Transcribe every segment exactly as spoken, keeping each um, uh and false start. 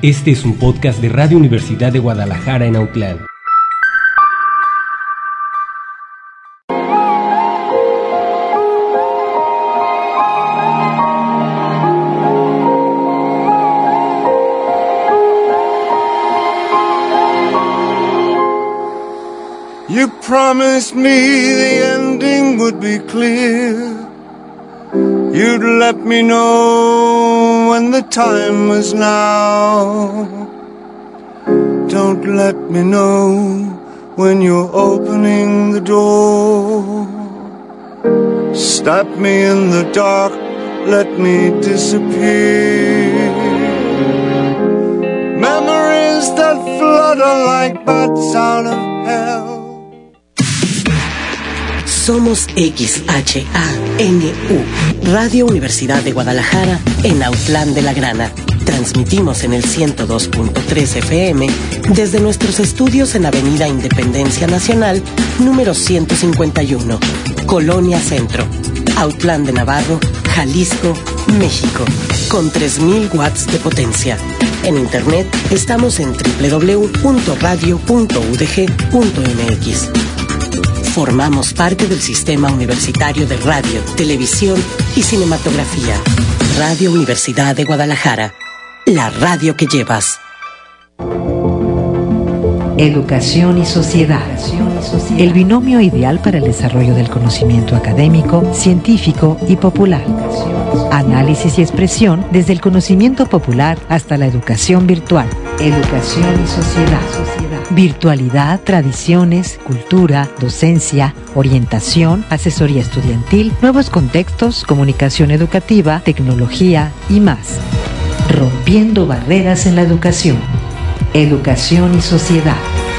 Este es un podcast de Radio Universidad de Guadalajara en Autlán. You promised me the ending would be clear. You'd let me know when the time was now. Don't let me know when you're opening the door. Stop me in the dark, let me disappear. Memories that flutter like bats out of hell. Somos X H A N U, Radio Universidad de Guadalajara, en Autlán de la Grana. Transmitimos en el ciento dos punto tres F M desde nuestros estudios en Avenida Independencia Nacional, número ciento cincuenta y uno, Colonia Centro, Autlán de Navarro, Jalisco, México, con tres mil watts de potencia. En internet estamos en doble u doble u doble u punto radio punto u d g punto m x. Formamos parte del Sistema Universitario de Radio, Televisión y Cinematografía. Radio Universidad de Guadalajara, la radio que llevas. Educación y sociedad. El binomio ideal para el desarrollo del conocimiento académico, científico y popular. Análisis y expresión desde el conocimiento popular hasta la educación virtual. Educación y sociedad. Virtualidad, tradiciones, cultura, docencia, orientación, asesoría estudiantil, nuevos contextos, comunicación educativa, tecnología y más. Rompiendo barreras en la educación. Educación y sociedad.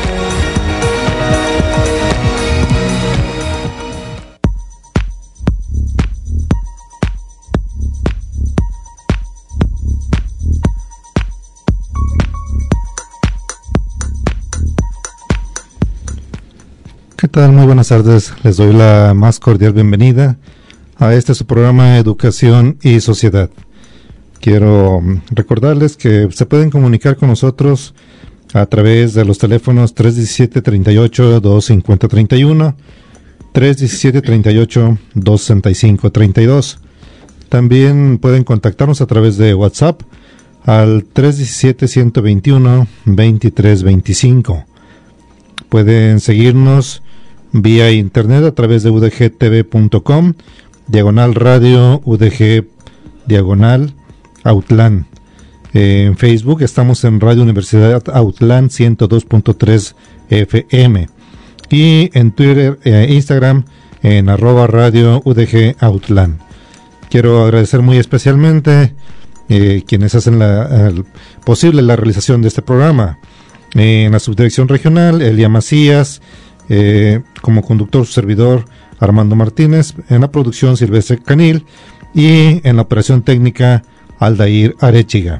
¿Qué tal? Muy buenas tardes. Les doy la más cordial bienvenida a este su programa Educación y Sociedad. Quiero recordarles que se pueden comunicar con nosotros a través de los teléfonos tres uno siete, tres ocho, dos cinco cero, tres uno, tres uno siete, tres ocho, dos seis cinco, tres dos. También pueden contactarnos a través de WhatsApp al tres uno siete, uno dos uno, dos tres dos cinco. Pueden seguirnos vía internet a través de u d g t v punto com, diagonal radio, udg, diagonal, Autlán. Eh, en Facebook estamos en Radio Universidad Autlán ciento dos punto tres F M. Y en Twitter e eh, Instagram en arroba radio udg Autlán. Quiero agradecer muy especialmente eh, quienes hacen la, el, posible la realización de este programa. Eh, en la subdirección regional, Elia Macías, eh, como conductor su servidor Armando Martínez, en la producción Silvestre Canil y en la operación técnica Aldair Arechiga.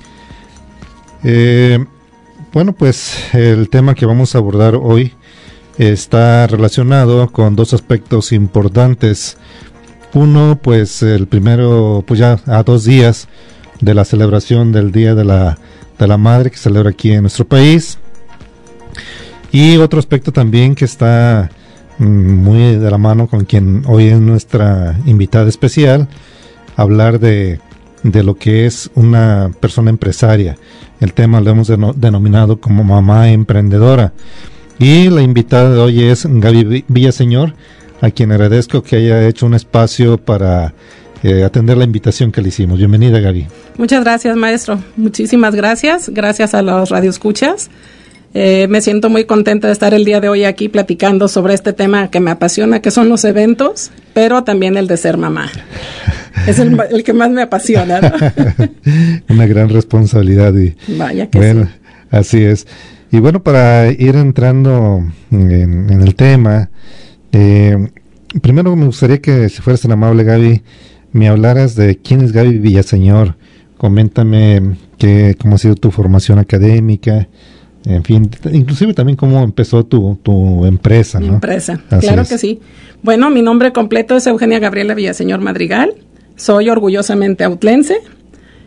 Eh, bueno, pues el tema que vamos a abordar hoy está relacionado con dos aspectos importantes. Uno, pues el primero, pues ya a dos días de la celebración del Día de la de la Madre que se celebra aquí en nuestro país, y otro aspecto también que está mm, muy de la mano con quien hoy es nuestra invitada especial, hablar de, de lo que es una persona empresaria. El tema lo hemos deno- denominado como mamá emprendedora, y la invitada de hoy es Gaby Villaseñor, a quien agradezco que haya hecho un espacio para Eh, atender la invitación que le hicimos. Bienvenida, Gaby. Muchas gracias, maestro. Muchísimas gracias. Gracias a los radioescuchas. Eh, me siento muy contenta de estar el día de hoy aquí platicando sobre este tema que me apasiona, que son los eventos, pero también el de ser mamá. Es el, el que más me apasiona, ¿no? Una gran responsabilidad. Y, Vaya que bueno, sí. Así es. Y bueno, para ir entrando en, en el tema, eh, primero me gustaría que, si fueras tan amable, Gaby, me hablaras de quién es Gaby Villaseñor. Coméntame que, cómo ha sido tu formación académica, en fin, inclusive también cómo empezó tu, tu empresa, ¿no? Empresa, Así claro es. que sí. Bueno, mi nombre completo es Eugenia Gabriela Villaseñor Madrigal. Soy orgullosamente autlense.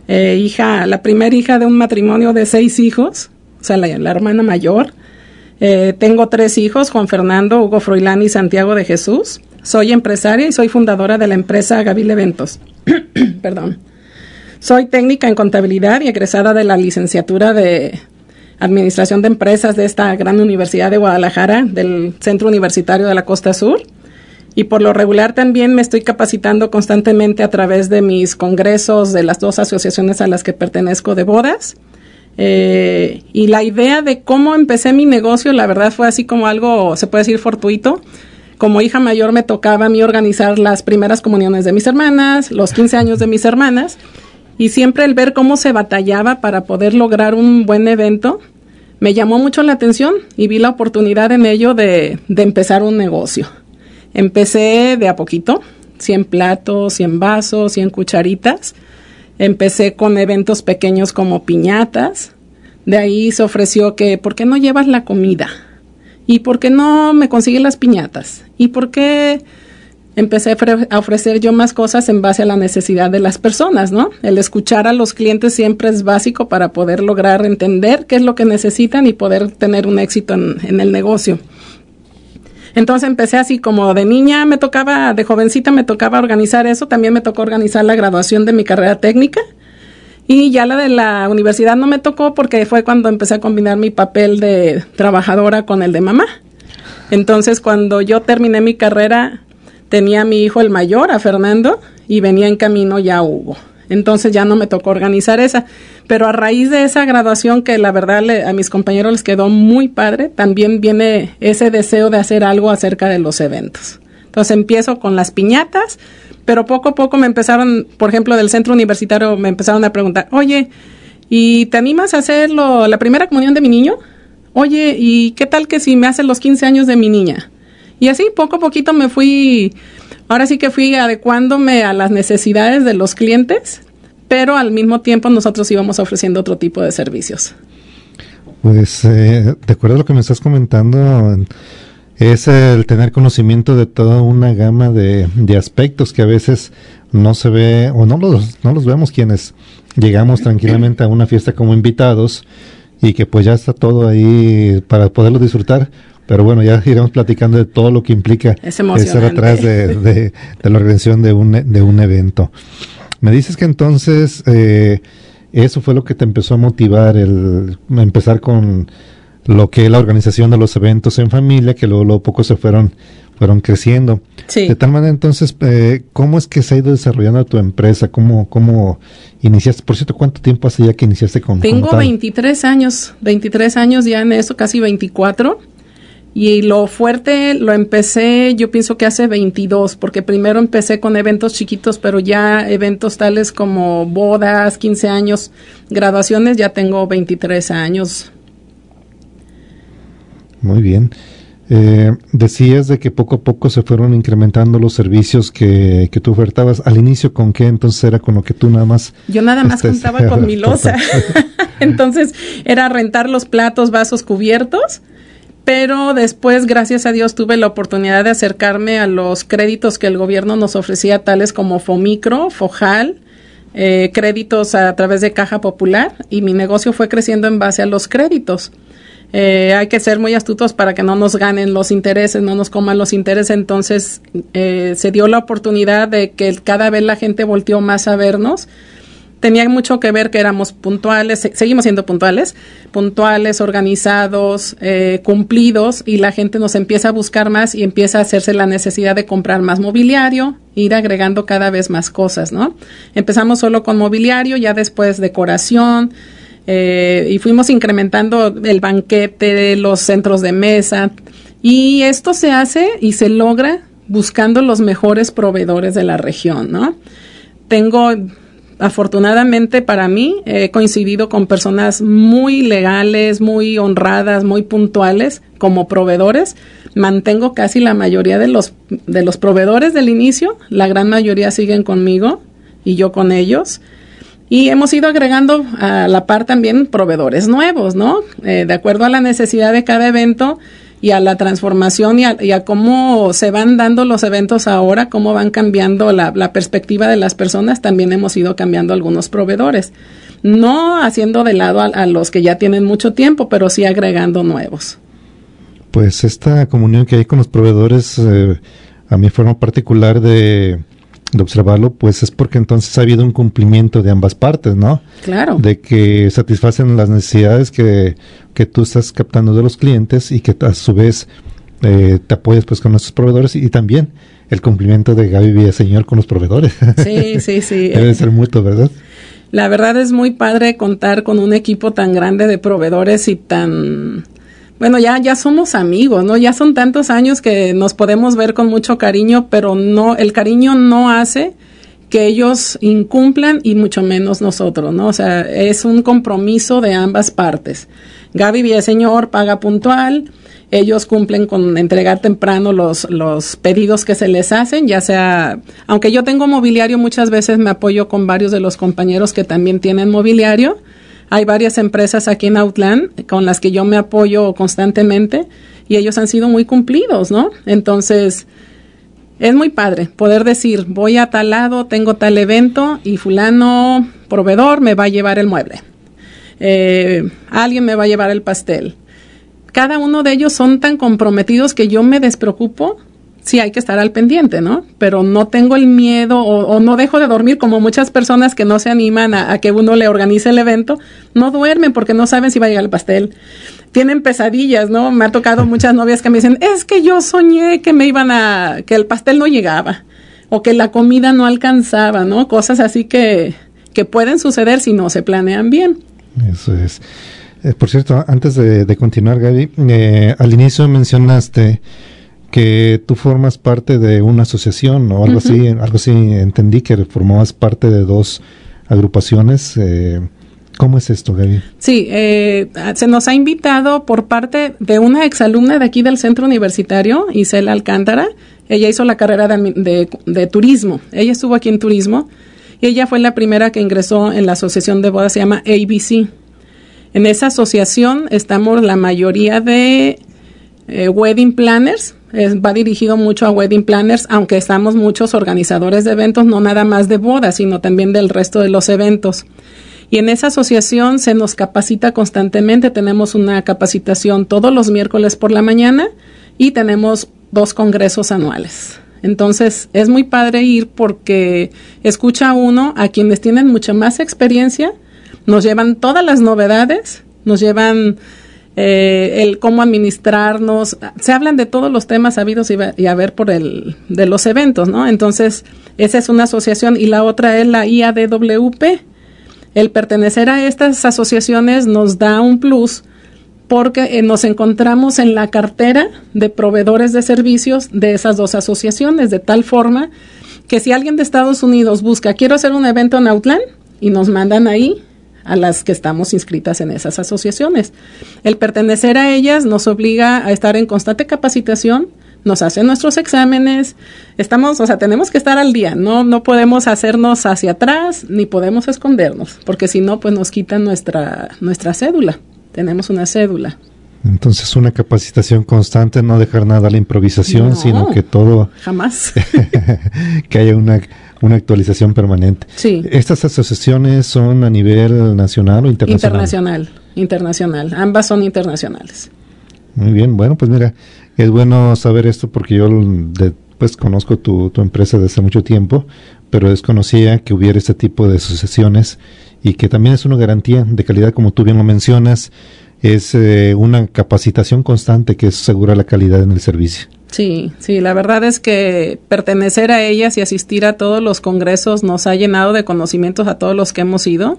eh, hija, la primera hija de un matrimonio de seis hijos, o sea, la, la hermana mayor. Eh, tengo tres hijos, Juan Fernando, Hugo Froilán y Santiago de Jesús. Soy empresaria y soy fundadora de la empresa Gabil Eventos. Perdón. Soy técnica en contabilidad y egresada de la licenciatura de Administración de Empresas de esta gran universidad de Guadalajara, del Centro Universitario de la Costa Sur. Y por lo regular también me estoy capacitando constantemente a través de mis congresos de las dos asociaciones a las que pertenezco de bodas. Eh, y la idea de cómo empecé mi negocio, la verdad fue así como algo, se puede decir, fortuito. Como hija mayor me tocaba a mí organizar las primeras comuniones de mis hermanas, los quince años de mis hermanas, y siempre el ver cómo se batallaba para poder lograr un buen evento, me llamó mucho la atención y vi la oportunidad en ello de, de empezar un negocio. Empecé de a poquito, cien platos, cien vasos, cien cucharitas. Empecé con eventos pequeños como piñatas. De ahí se ofreció que, ¿por qué no llevas la comida? ¿Y por qué no me consigues las piñatas? ¿Y por qué empecé a ofrecer yo más cosas en base a la necesidad de las personas, ¿no? El escuchar a los clientes siempre es básico para poder lograr entender qué es lo que necesitan y poder tener un éxito en, en el negocio. Entonces empecé así como de niña me tocaba, de jovencita me tocaba organizar eso, también me tocó organizar la graduación de mi carrera técnica y ya la de la universidad no me tocó porque fue cuando empecé a combinar mi papel de trabajadora con el de mamá. Entonces cuando yo terminé mi carrera tenía a mi hijo el mayor, a Fernando, y venía en camino ya Hugo. Entonces ya no me tocó organizar esa. Pero a raíz de esa graduación, que la verdad le, a mis compañeros les quedó muy padre, también viene ese deseo de hacer algo acerca de los eventos. Entonces empiezo con las piñatas, pero poco a poco me empezaron, por ejemplo, del centro universitario, me empezaron a preguntar, oye, ¿y te animas a hacer lo, la primera comunión de mi niño? Oye, ¿y qué tal que si me hacen los quince años de mi niña? Y así poco a poquito me fui, ahora sí que fui adecuándome a las necesidades de los clientes, pero al mismo tiempo nosotros íbamos ofreciendo otro tipo de servicios. Pues, eh, de acuerdo a lo que me estás comentando, es el tener conocimiento de toda una gama de, de aspectos que a veces no se ve, o no los, no los vemos quienes llegamos tranquilamente a una fiesta como invitados y que pues ya está todo ahí para poderlo disfrutar. Pero bueno, ya iremos platicando de todo lo que implica estar atrás de, de, de la organización de un, de un evento. Me dices que entonces eh, eso fue lo que te empezó a motivar, el empezar con lo que es la organización de los eventos en familia, que luego, luego poco se fueron fueron creciendo. Sí. De tal manera, entonces, eh, ¿cómo es que se ha ido desarrollando tu empresa? ¿Cómo, cómo iniciaste? Por cierto, ¿cuánto tiempo hace ya que iniciaste con Tengo con veintitrés años, veintitrés años ya en eso, casi veinticuatro. Y lo fuerte lo empecé, yo pienso que hace veintidós, porque primero empecé con eventos chiquitos, pero ya eventos tales como bodas, quince años, graduaciones, ya tengo veintitrés años. Muy bien. Eh, decías de que poco a poco se fueron incrementando los servicios que, que tú ofertabas. Al inicio, ¿con qué entonces era con lo que tú nada más? Yo nada más este, contaba con mi loza. Entonces era rentar los platos, vasos, cubiertos. Pero después, gracias a Dios, tuve la oportunidad de acercarme a los créditos que el gobierno nos ofrecía, tales como Fomicro, Fojal, eh, créditos a través de Caja Popular, y mi negocio fue creciendo en base a los créditos. Eh, hay que ser muy astutos para que no nos ganen los intereses, no nos coman los intereses. Entonces eh, se dio la oportunidad de que cada vez la gente volteó más a vernos. Tenía mucho que ver que éramos puntuales, se, seguimos siendo puntuales, puntuales, organizados, eh, cumplidos, y la gente nos empieza a buscar más y empieza a hacerse la necesidad de comprar más mobiliario, ir agregando cada vez más cosas, ¿no? Empezamos solo con mobiliario, ya después decoración, eh, y fuimos incrementando el banquete, los centros de mesa, y esto se hace y se logra buscando los mejores proveedores de la región, ¿no? Tengo... Afortunadamente para mí he coincidido con personas muy legales, muy honradas, muy puntuales como proveedores. Mantengo casi la mayoría de los de los proveedores del inicio, la gran mayoría siguen conmigo y yo con ellos. Y hemos ido agregando a la par también proveedores nuevos, ¿no? Eh, de acuerdo a la necesidad de cada evento, y a la transformación y a, y a cómo se van dando los eventos ahora, cómo van cambiando la, la perspectiva de las personas, también hemos ido cambiando algunos proveedores. No haciendo de lado a, a los que ya tienen mucho tiempo, pero sí agregando nuevos. Pues esta comunión que hay con los proveedores, eh, a mi forma particular de, de observarlo, pues es porque entonces ha habido un cumplimiento de ambas partes, ¿no? Claro. De que satisfacen las necesidades que, que tú estás captando de los clientes y que a su vez eh, te apoyas pues con nuestros proveedores, y también el cumplimiento de Gaby Villaseñor con los proveedores. Sí, sí, sí. Debe ser mutuo, ¿verdad? La verdad es muy padre contar con un equipo tan grande de proveedores y tan... Bueno, ya, ya somos amigos, ¿no? Ya son tantos años que nos podemos ver con mucho cariño, pero no, el cariño no hace que ellos incumplan y mucho menos nosotros, ¿no? O sea, es un compromiso de ambas partes. Gaby Villaseñor paga puntual, ellos cumplen con entregar temprano los, los pedidos que se les hacen, ya sea, aunque yo tengo mobiliario, muchas veces me apoyo con varios de los compañeros que también tienen mobiliario. Hay varias empresas aquí en Autlán con las que yo me apoyo constantemente y ellos han sido muy cumplidos, ¿no? Entonces, es muy padre poder decir, voy a tal lado, tengo tal evento y fulano proveedor me va a llevar el mueble. Eh, alguien me va a llevar el pastel. Cada uno de ellos son tan comprometidos que yo me despreocupo. Sí, hay que estar al pendiente, ¿no? Pero no tengo el miedo o, o no dejo de dormir, como muchas personas que no se animan a, a que uno le organice el evento, no duermen porque no saben si va a llegar el pastel. Tienen pesadillas, ¿no? Me ha tocado muchas novias que me dicen, es que yo soñé que me iban a, que el pastel no llegaba o que la comida no alcanzaba, ¿no? Cosas así que, que pueden suceder si no se planean bien. Eso es. Eh, por cierto, antes de, de continuar, Gaby, eh, al inicio mencionaste que tú formas parte de una asociación o algo uh-huh. así, algo así entendí que formabas parte de dos agrupaciones. Eh, ¿Cómo es esto, Gaby? Sí, eh, se nos ha invitado por parte de una exalumna de aquí del centro universitario, Isela Alcántara. Ella hizo la carrera de, de, de turismo. Ella estuvo aquí en turismo y ella fue la primera que ingresó en la asociación de bodas, se llama A B C. En esa asociación estamos la mayoría de eh, wedding planners. Es, va dirigido mucho a wedding planners, aunque estamos muchos organizadores de eventos, no nada más de bodas, sino también del resto de los eventos. Y en esa asociación se nos capacita constantemente. Tenemos una capacitación todos los miércoles por la mañana y tenemos dos congresos anuales. Entonces, es muy padre ir porque escucha uno a quienes tienen mucha más experiencia, nos llevan todas las novedades, nos llevan eh, el cómo administrarnos, se hablan de todos los temas habidos y, y a ver por el de los eventos, ¿no? Entonces, esa es una asociación y la otra es la I A D W P. El pertenecer a estas asociaciones nos da un plus porque eh, nos encontramos en la cartera de proveedores de servicios de esas dos asociaciones, de tal forma que si alguien de Estados Unidos busca, quiero hacer un evento en Autlán, y nos mandan ahí a las que estamos inscritas en esas asociaciones. El pertenecer a ellas nos obliga a estar en constante capacitación, nos hacen nuestros exámenes, estamos, o sea, tenemos que estar al día, no, no podemos hacernos hacia atrás, ni podemos escondernos, porque si no, pues nos quitan nuestra, nuestra cédula, tenemos una cédula. Entonces, una capacitación constante, no dejar nada a la improvisación, no, sino que todo... Jamás. que haya una, una actualización permanente. Sí. ¿Estas asociaciones son a nivel nacional o internacional? Internacional, internacional. Ambas son internacionales. Muy bien, bueno, pues mira, es bueno saber esto porque yo de, pues conozco tu, tu empresa desde hace mucho tiempo, pero desconocía que hubiera este tipo de asociaciones y que también es una garantía de calidad, como tú bien lo mencionas. Es eh, una capacitación constante que asegura la calidad en el servicio. Sí, sí, la verdad es que pertenecer a ellas y asistir a todos los congresos nos ha llenado de conocimientos a todos los que hemos ido.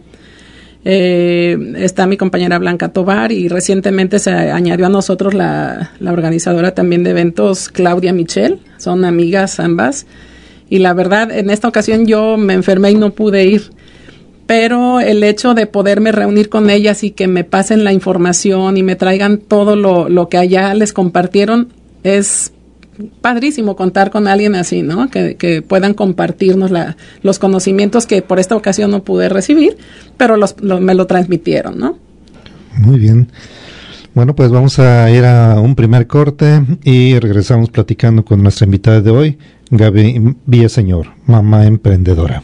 Eh, está mi compañera Blanca Tobar y recientemente se añadió a nosotros la, la organizadora también de eventos, Claudia Michel. Son amigas ambas. Y la verdad, en esta ocasión yo me enfermé y no pude ir. Pero el hecho de poderme reunir con ellas y que me pasen la información y me traigan todo lo, lo que allá les compartieron, es padrísimo contar con alguien así, ¿no? Que, que puedan compartirnos la, los conocimientos que por esta ocasión no pude recibir, pero los, los, me lo transmitieron, ¿no? Muy bien. Bueno, pues vamos a ir a un primer corte y regresamos platicando con nuestra invitada de hoy, Gaby Villaseñor, mamá emprendedora.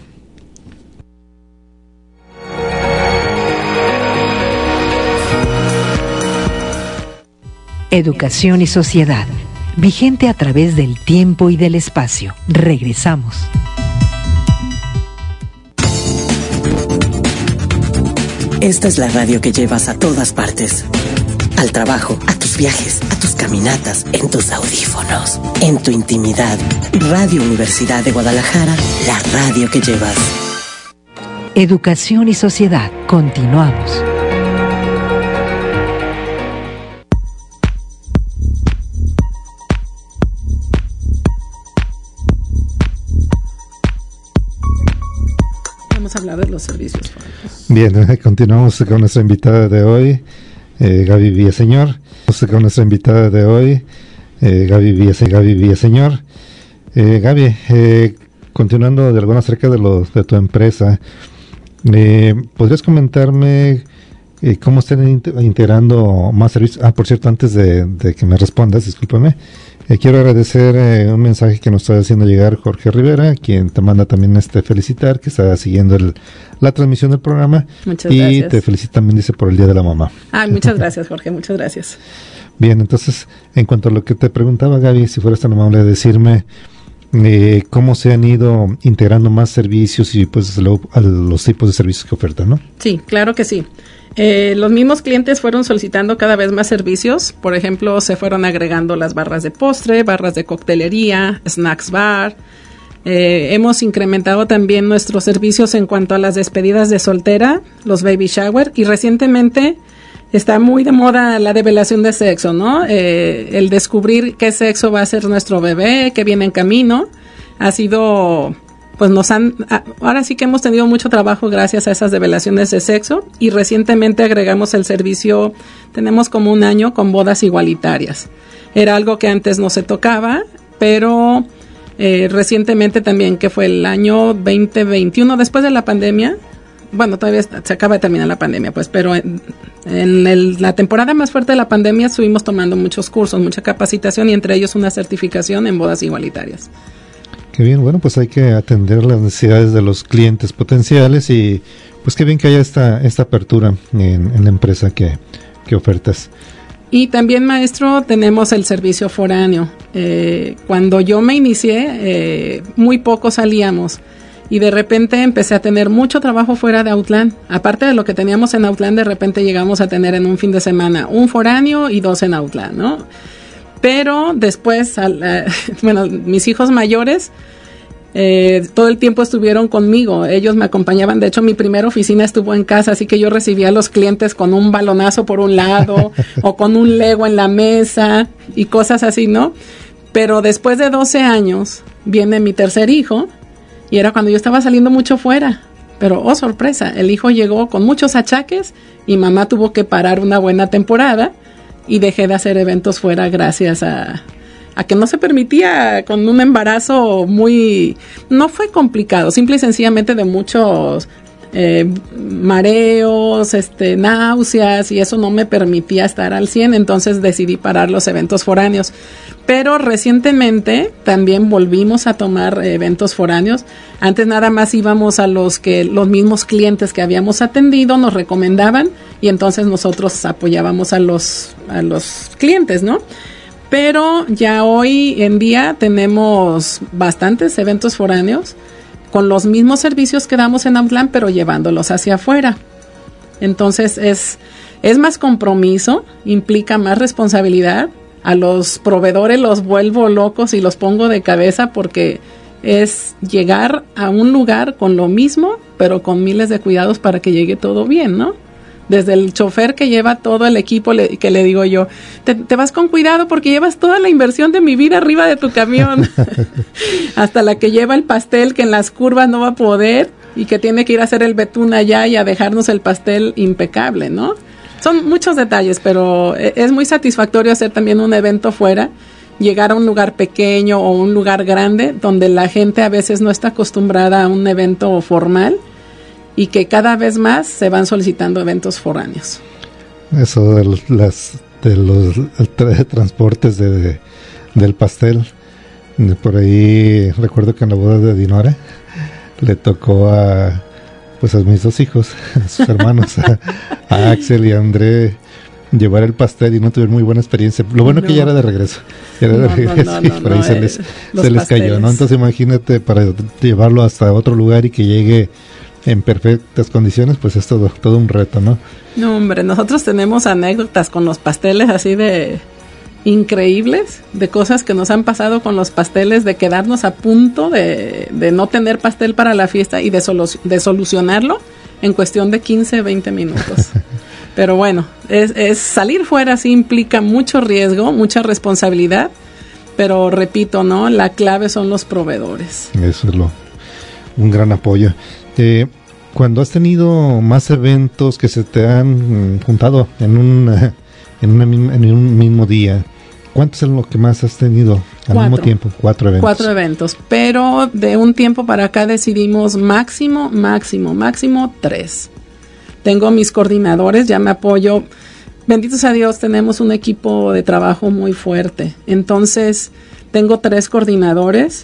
Educación y sociedad, vigente a través del tiempo y del espacio. Regresamos. Esta es la radio que llevas a todas partes. Al trabajo, a tus viajes, a tus caminatas, en tus audífonos, en tu intimidad. Radio Universidad de Guadalajara, la radio que llevas. Educación y sociedad, continuamos. Vamos a hablar de los servicios. Bien, eh, continuamos con nuestra invitada de hoy, eh, Gaby Villaseñor. Con nuestra invitada de hoy, eh, Gaby Villaseñor. Gaby Villaseñor. Eh, Gaby, eh, continuando de alguna acerca de, lo, de tu empresa, eh, ¿podrías comentarme eh, cómo están integrando más servicios? Ah, por cierto, antes de, de que me respondas, discúlpame, eh, quiero agradecer eh, un mensaje que nos está haciendo llegar Jorge Rivera, quien te manda también este felicitar, que está siguiendo el, la transmisión del programa. Muchas y gracias. te felicita también, dice, por el Día de la Mamá. Ah, muchas gracias, Jorge, muchas gracias. Bien, entonces, en cuanto a lo que te preguntaba, Gaby, si fueras tan amable de decirme eh, cómo se han ido integrando más servicios y pues lo, a los tipos de servicios que ofertan, ¿no? Sí, claro que sí. Eh, los mismos clientes fueron solicitando cada vez más servicios. Por ejemplo, se fueron agregando las barras de postre, barras de coctelería, snacks bar. Eh, hemos incrementado también nuestros servicios en cuanto a las despedidas de soltera, los baby shower, y recientemente está muy de moda la revelación de sexo, ¿no? Eh, el descubrir qué sexo va a ser nuestro bebé, que viene en camino. Ha sido, pues nos han, ahora sí que hemos tenido mucho trabajo gracias a esas revelaciones de sexo, y recientemente agregamos el servicio, tenemos como un año con bodas igualitarias. Era algo que antes no se tocaba, pero eh, recientemente también, que fue el año veinte veintiuno, después de la pandemia, bueno, todavía se acaba de terminar la pandemia, pues, pero en, en el, la temporada más fuerte de la pandemia estuvimos tomando muchos cursos, mucha capacitación, y entre ellos una certificación en bodas igualitarias. Qué bien, bueno, pues hay que atender las necesidades de los clientes potenciales y pues qué bien que haya esta, esta apertura en, en la empresa que, que ofertas. Y también, maestro, tenemos el servicio foráneo. Eh, cuando yo me inicié, eh, muy poco salíamos. Y de repente empecé a tener mucho trabajo fuera de Autlán. Aparte de lo que teníamos en Autlán, de repente llegamos a tener en un fin de semana un foráneo y dos en Autlán, ¿no? Pero después, al, eh, bueno, mis hijos mayores eh, todo el tiempo estuvieron conmigo. Ellos me acompañaban. De hecho, mi primera oficina estuvo en casa, así que yo recibía a los clientes con un balonazo por un lado o con un Lego en la mesa y cosas así, ¿no? Pero después de doce años viene mi tercer hijo. Y era cuando yo estaba saliendo mucho fuera. Pero, oh sorpresa, el hijo llegó con muchos achaques y mamá tuvo que parar una buena temporada y dejé de hacer eventos fuera gracias a, a que no se permitía, con un embarazo muy... No fue complicado, simple y sencillamente de muchos eh, mareos, este, náuseas, y eso no me permitía estar al cien, entonces decidí parar los eventos foráneos. Pero recientemente también volvimos a tomar eventos foráneos. Antes nada más íbamos a los que los mismos clientes que habíamos atendido nos recomendaban, y entonces nosotros apoyábamos a los a los clientes, ¿no? Pero ya hoy en día tenemos bastantes eventos foráneos con los mismos servicios que damos en Autlán, pero llevándolos hacia afuera. Entonces es es más compromiso, implica más responsabilidad. A los proveedores los vuelvo locos y los pongo de cabeza porque es llegar a un lugar con lo mismo, pero con miles de cuidados para que llegue todo bien, ¿no? Desde el chofer que lleva todo el equipo, le, que le digo yo, te, te vas con cuidado porque llevas toda la inversión de mi vida arriba de tu camión. Hasta la que lleva el pastel, que en las curvas no va a poder y que tiene que ir a hacer el betún allá y a dejarnos el pastel impecable, ¿no? Son muchos detalles, pero es muy satisfactorio hacer también un evento fuera, llegar a un lugar pequeño o un lugar grande donde la gente a veces no está acostumbrada a un evento formal y que cada vez más se van solicitando eventos foráneos. Eso de las de los tra- transportes de, de, del pastel. Por ahí recuerdo que en la boda de Dinora le tocó a pues a mis dos hijos, a sus hermanos, a, a Axel y a André, llevar el pastel y no tuvieron muy buena experiencia. Lo bueno no. que ya era de regreso, ya era de no, regreso no, no, y por ahí no, se eh, les, se les cayó, ¿no? Entonces imagínate, para llevarlo hasta otro lugar y que llegue en perfectas condiciones, pues es todo, todo un reto, ¿no? No, hombre, nosotros tenemos anécdotas con los pasteles así de increíbles, de cosas que nos han pasado con los pasteles, de quedarnos a punto de, de no tener pastel para la fiesta y de, solu- de solucionarlo en cuestión de quince, veinte minutos. Pero bueno, es, es salir fuera sí implica mucho riesgo, mucha responsabilidad, pero repito, ¿no? La clave son los proveedores. Eso es lo, un gran apoyo. Eh, cuando has tenido más eventos que se te han juntado en un, en, una, en un mismo día, ¿cuántos es lo que más has tenido al Cuatro. mismo tiempo? Cuatro eventos. Cuatro eventos, pero de un tiempo para acá decidimos máximo, máximo, máximo tres. Tengo mis coordinadores, ya me apoyo. Benditos a Dios, tenemos un equipo de trabajo muy fuerte. Entonces, tengo tres coordinadores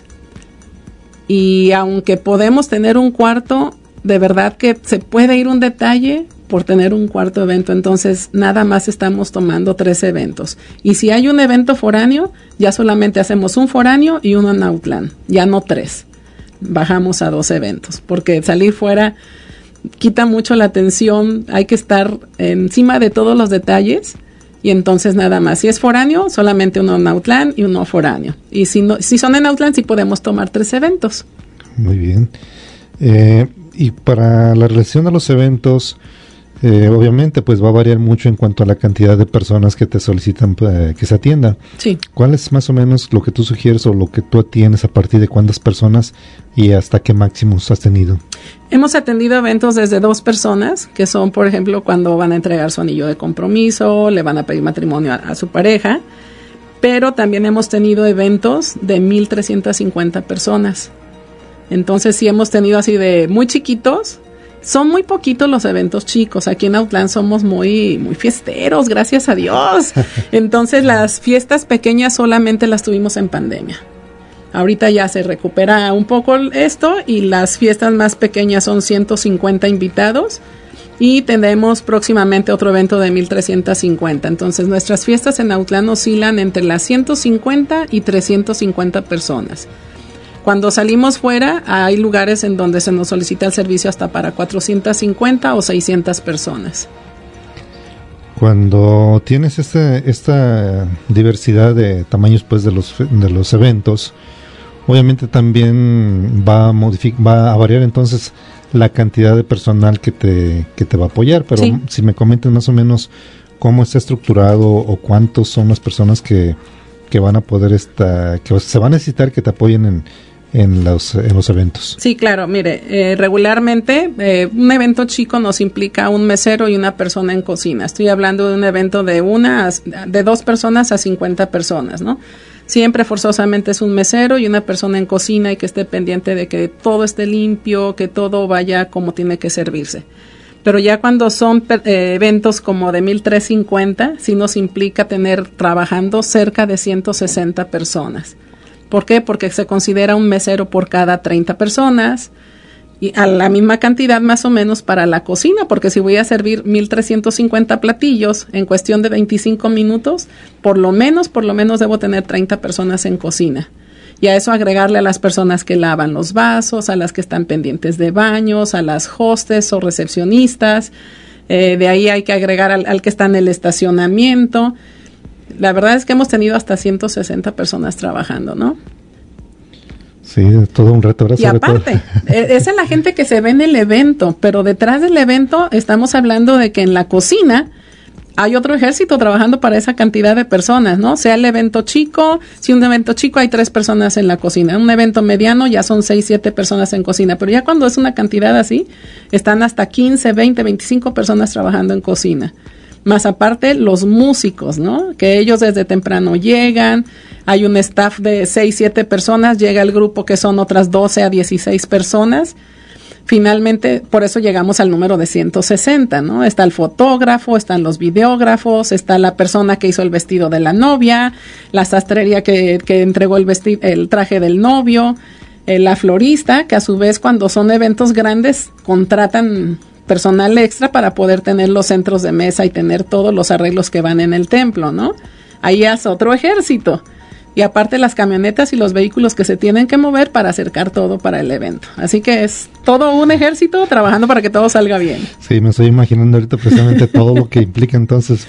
y aunque podemos tener un cuarto, de verdad que se puede ir un detalle por tener un cuarto evento. Entonces, nada más estamos tomando tres eventos. Y si hay un evento foráneo, ya solamente hacemos un foráneo y uno en Autlán, ya no tres. Bajamos a dos eventos, porque salir fuera quita mucho la atención, hay que estar encima de todos los detalles y entonces nada más. Si es foráneo, solamente uno en Autlán y uno foráneo. Y si no, si son en Autlán, sí podemos tomar tres eventos. Muy bien. Eh, y para la relación de los eventos, eh, obviamente pues va a variar mucho en cuanto a la cantidad de personas que te solicitan eh, que se atienda. Sí. ¿Cuál es más o menos lo que tú sugieres o lo que tú atiendes a partir de cuántas personas y hasta qué máximos has tenido? Hemos atendido eventos desde dos personas, que son, por ejemplo, cuando van a entregar su anillo de compromiso, le van a pedir matrimonio a, a su pareja, pero también hemos tenido eventos de mil trescientas cincuenta personas. Entonces, sí hemos tenido así de muy chiquitos. Son muy poquitos los eventos chicos. Aquí en Autlán somos muy, muy fiesteros, gracias a Dios. Entonces, las fiestas pequeñas solamente las tuvimos en pandemia. Ahorita ya se recupera un poco esto y las fiestas más pequeñas son ciento cincuenta invitados y tendremos próximamente otro evento de mil trescientas cincuenta. Entonces, nuestras fiestas en Autlán oscilan entre las ciento cincuenta y trescientas cincuenta personas. Cuando salimos fuera, hay lugares en donde se nos solicita el servicio hasta para cuatrocientas cincuenta o seiscientas personas. Cuando tienes este, esta diversidad de tamaños pues de los de los eventos, obviamente también va a modific- va a variar entonces la cantidad de personal que te que te va a apoyar, pero sí. Si me comentas más o menos cómo está estructurado o cuántos son las personas que, que van a poder esta, que se va a necesitar que te apoyen en en los en los eventos. Sí, claro, mire, eh, regularmente eh, un evento chico nos implica un mesero y una persona en cocina. Estoy hablando de un evento de una a, de dos personas a cincuenta personas, ¿no? Siempre forzosamente es un mesero y una persona en cocina y que esté pendiente de que todo esté limpio, que todo vaya como tiene que servirse. Pero ya cuando son eh, eventos como de mil trescientos cincuenta, sí nos implica tener trabajando cerca de ciento sesenta personas. ¿Por qué? Porque se considera un mesero por cada treinta personas y a la misma cantidad más o menos para la cocina, porque si voy a servir mil trescientos cincuenta platillos en cuestión de veinticinco minutos, por lo menos, por lo menos debo tener treinta personas en cocina. Y a eso agregarle a las personas que lavan los vasos, a las que están pendientes de baños, a las hostes o recepcionistas. Eh, de ahí hay que agregar al, al que está en el estacionamiento. La verdad es que hemos tenido hasta ciento sesenta personas trabajando, ¿no? Sí, todo un reto. Y aparte, esa es la gente que se ve en el evento, pero detrás del evento estamos hablando de que en la cocina hay otro ejército trabajando para esa cantidad de personas, ¿no? Sea el evento chico, si un evento chico hay tres personas en la cocina, un evento mediano ya son seis, siete personas en cocina, pero ya cuando es una cantidad así, están hasta quince, veinte, veinticinco personas trabajando en cocina. Más aparte los músicos, ¿no? Que ellos desde temprano llegan, hay un staff de seis, siete personas, llega el grupo que son otras doce a dieciséis personas. finalmente, por eso llegamos al número de ciento sesenta, ¿no? Está el fotógrafo, están los videógrafos, está la persona que hizo el vestido de la novia, la sastrería que, que entregó el vestido, el traje del novio, eh, la florista, que a su vez cuando son eventos grandes contratan personal extra para poder tener los centros de mesa y tener todos los arreglos que van en el templo, ¿no? Ahí es otro ejército. Y aparte las camionetas y los vehículos que se tienen que mover para acercar todo para el evento. Así que es todo un ejército trabajando para que todo salga bien. Sí, me estoy imaginando ahorita precisamente todo lo que implica entonces.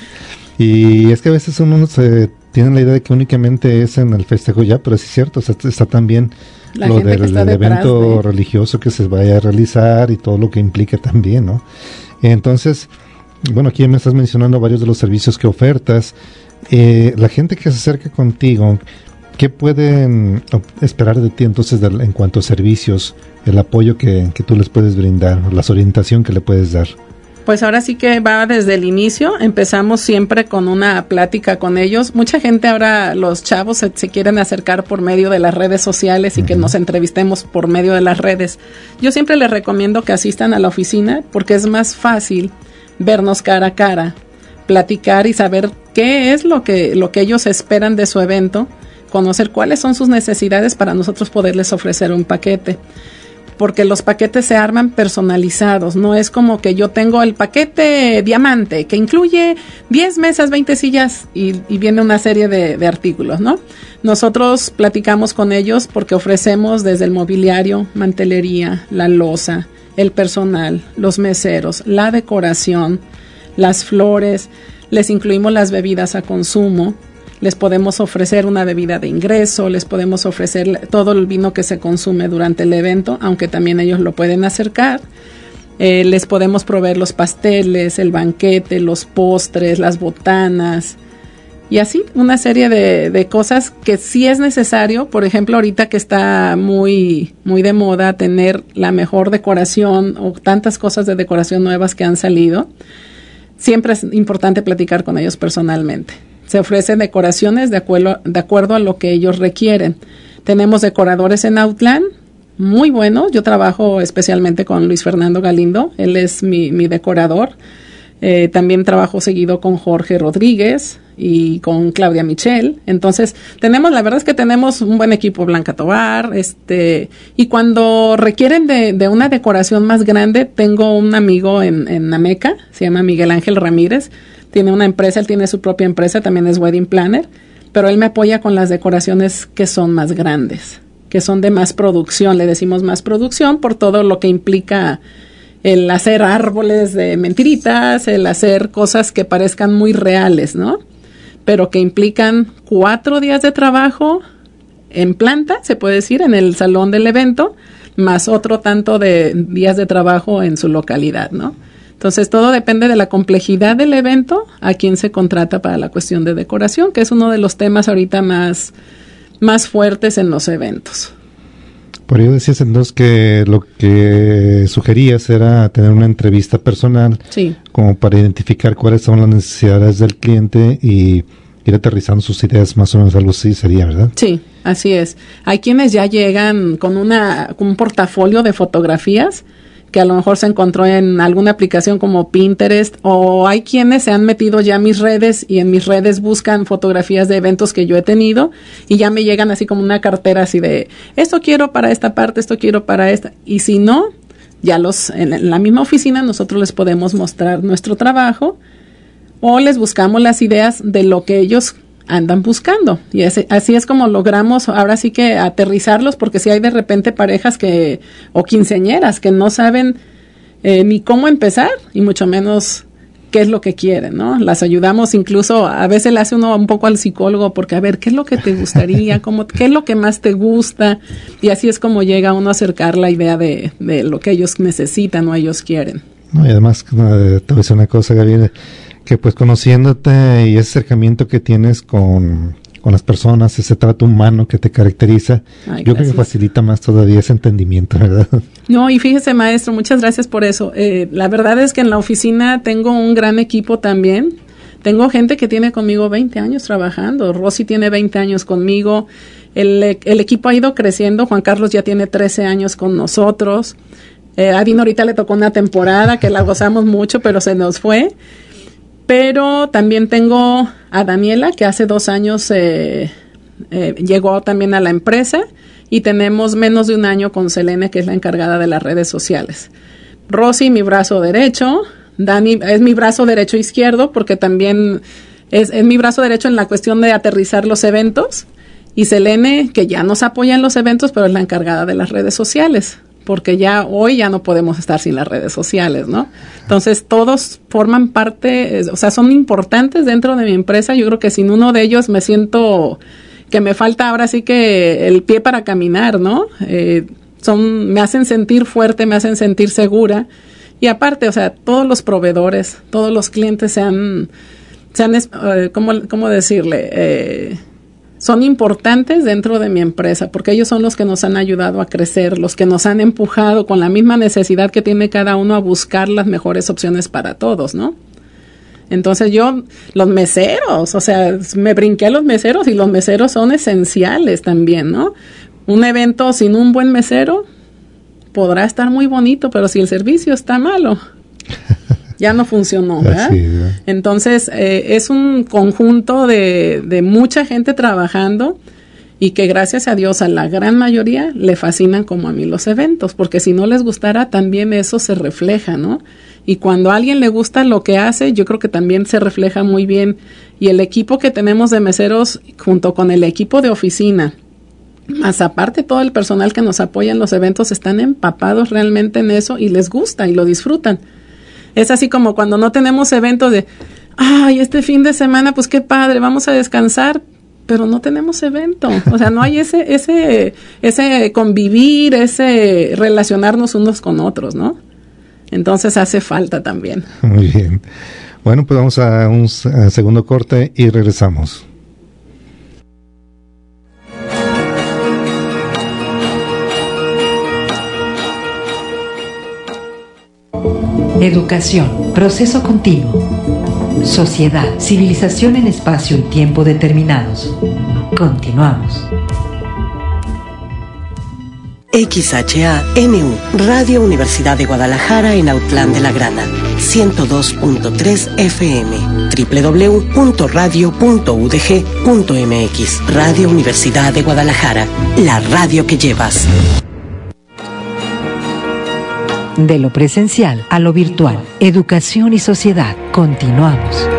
Y es que a veces uno se tiene la idea de que únicamente es en el festejo ya, pero sí es cierto, o sea, está también la lo del del evento de... religioso que se vaya a realizar y todo lo que implica también, ¿no? Entonces, bueno, aquí me estás mencionando varios de los servicios que ofertas. Eh, la gente que se acerca contigo, ¿qué pueden esperar de ti entonces de, en cuanto a servicios, el apoyo que, que tú les puedes brindar, la orientación que le puedes dar? Pues ahora sí que va desde el inicio, empezamos siempre con una plática con ellos. Mucha gente ahora, los chavos se, se quieren acercar por medio de las redes sociales y uh-huh. que nos entrevistemos por medio de las redes. Yo siempre les recomiendo que asistan a la oficina porque es más fácil vernos cara a cara, platicar y saber qué es lo que, lo que ellos esperan de su evento, conocer cuáles son sus necesidades para nosotros poderles ofrecer un paquete. Porque los paquetes se arman personalizados, no es como que yo tengo el paquete diamante que incluye diez mesas, veinte sillas y, y viene una serie de, de artículos, ¿no? Nosotros platicamos con ellos porque ofrecemos desde el mobiliario, mantelería, la loza, el personal, los meseros, la decoración, las flores, les incluimos las bebidas a consumo, les podemos ofrecer una bebida de ingreso, les podemos ofrecer todo el vino que se consume durante el evento, aunque también ellos lo pueden acercar. Eh, les podemos proveer los pasteles, el banquete, los postres, las botanas y así una serie de, de cosas que sí es necesario. Por ejemplo, ahorita que está muy, muy de moda tener la mejor decoración o tantas cosas de decoración nuevas que han salido, siempre es importante platicar con ellos personalmente. Se ofrecen decoraciones de acuerdo, de acuerdo a lo que ellos requieren. Tenemos decoradores en Autlán, muy buenos. Yo trabajo especialmente con Luis Fernando Galindo, él es mi, mi decorador. Eh, también trabajo seguido con Jorge Rodríguez y con Claudia Michel. Entonces, tenemos, la verdad es que tenemos un buen equipo, Blanca Tobar, este, y cuando requieren de, de una decoración más grande, tengo un amigo en, en Ameca, se llama Miguel Ángel Ramírez. Tiene una empresa, él tiene su propia empresa, también es wedding planner, pero él me apoya con las decoraciones que son más grandes, que son de más producción, le decimos más producción por todo lo que implica el hacer árboles de mentiritas, el hacer cosas que parezcan muy reales, ¿no? Pero que implican cuatro días de trabajo en planta, se puede decir, en el salón del evento, más otro tanto de días de trabajo en su localidad, ¿no? Entonces, todo depende de la complejidad del evento, a quién se contrata para la cuestión de decoración, que es uno de los temas ahorita más, más fuertes en los eventos. Por ello decías entonces que lo que sugerías era tener una entrevista personal, sí, como para identificar cuáles son las necesidades del cliente y ir aterrizando sus ideas, más o menos algo así sería, ¿verdad? Sí, así es. Hay quienes ya llegan con, una, con un portafolio de fotografías que a lo mejor se encontró en alguna aplicación como Pinterest, o hay quienes se han metido ya a mis redes y en mis redes buscan fotografías de eventos que yo he tenido y ya me llegan así como una cartera así de esto quiero para esta parte, esto quiero para esta, y si no, ya los en la misma oficina nosotros les podemos mostrar nuestro trabajo o les buscamos las ideas de lo que ellos andan buscando, y ese, así es como logramos ahora sí que aterrizarlos, porque si hay de repente parejas que o quinceañeras que no saben eh, ni cómo empezar y mucho menos qué es lo que quieren, ¿no? Las ayudamos, incluso a veces le hace uno un poco al psicólogo porque a ver, ¿qué es lo que te gustaría? ¿Cómo, qué es lo que más te gusta? Y así es como llega uno a acercar la idea de, de lo que ellos necesitan o ellos quieren. No, y además, te voy a decir una cosa, Gabriela, que pues conociéndote y ese acercamiento que tienes con, con las personas, ese trato humano que te caracteriza, Ay, yo creo que facilita más todavía ese entendimiento, ¿verdad? No, y fíjese, maestro, muchas gracias por eso. Eh, la verdad es que en la oficina tengo un gran equipo también. Tengo gente que tiene conmigo veinte años trabajando. Rosy tiene veinte años conmigo. El, el equipo ha ido creciendo. Juan Carlos ya tiene trece años con nosotros. Eh, a Dino ahorita le tocó una temporada que la gozamos mucho, pero se nos fue. Pero también tengo a Daniela, que hace dos años eh, eh, llegó también a la empresa, y tenemos menos de un año con Selene, que es la encargada de las redes sociales. Rosy, mi brazo derecho. Dani es mi brazo derecho izquierdo, porque también es, es mi brazo derecho en la cuestión de aterrizar los eventos. Y Selene, que ya nos apoya en los eventos, pero es la encargada de las redes sociales, porque ya hoy ya no podemos estar sin las redes sociales, ¿no? Entonces, todos forman parte, o sea, son importantes dentro de mi empresa. Yo creo que sin uno de ellos me siento que me falta ahora sí que el pie para caminar, ¿no? Eh, son, me hacen sentir fuerte, me hacen sentir segura. Y aparte, o sea, todos los proveedores, todos los clientes se han, se han eh, ¿cómo, cómo decirle? Eh, son importantes dentro de mi empresa, porque ellos son los que nos han ayudado a crecer, los que nos han empujado con la misma necesidad que tiene cada uno a buscar las mejores opciones para todos, ¿no? Entonces yo, los meseros, o sea, me brinqué a los meseros, y los meseros son esenciales también, ¿no? Un evento sin un buen mesero podrá estar muy bonito, pero si el servicio está malo, ya no funcionó, ¿verdad? Así, ¿verdad? Entonces, eh, es un conjunto de, de mucha gente trabajando, y que gracias a Dios a la gran mayoría le fascinan como a mí los eventos, porque si no les gustara, también eso se refleja, ¿no? Y cuando a alguien le gusta lo que hace, yo creo que también se refleja muy bien. Y el equipo que tenemos de meseros, junto con el equipo de oficina, más aparte todo el personal que nos apoya en los eventos, están empapados realmente en eso y les gusta y lo disfrutan. Es así como cuando no tenemos eventos de, ay, este fin de semana, pues qué padre, vamos a descansar, pero no tenemos evento. O sea, no hay ese, ese, ese convivir, ese relacionarnos unos con otros, ¿no? Entonces hace falta también. Muy bien. Bueno, pues vamos a un a segundo corte y regresamos. Educación, proceso continuo. Sociedad, civilización en espacio y tiempo determinados. Continuamos. X H A N U, Radio Universidad de Guadalajara en Autlán de la Grana, ciento dos punto tres F M, doble u doble u doble u punto radio punto u d g punto m x. Radio Universidad de Guadalajara, la radio que llevas. De lo presencial a lo virtual, educación y sociedad. Continuamos.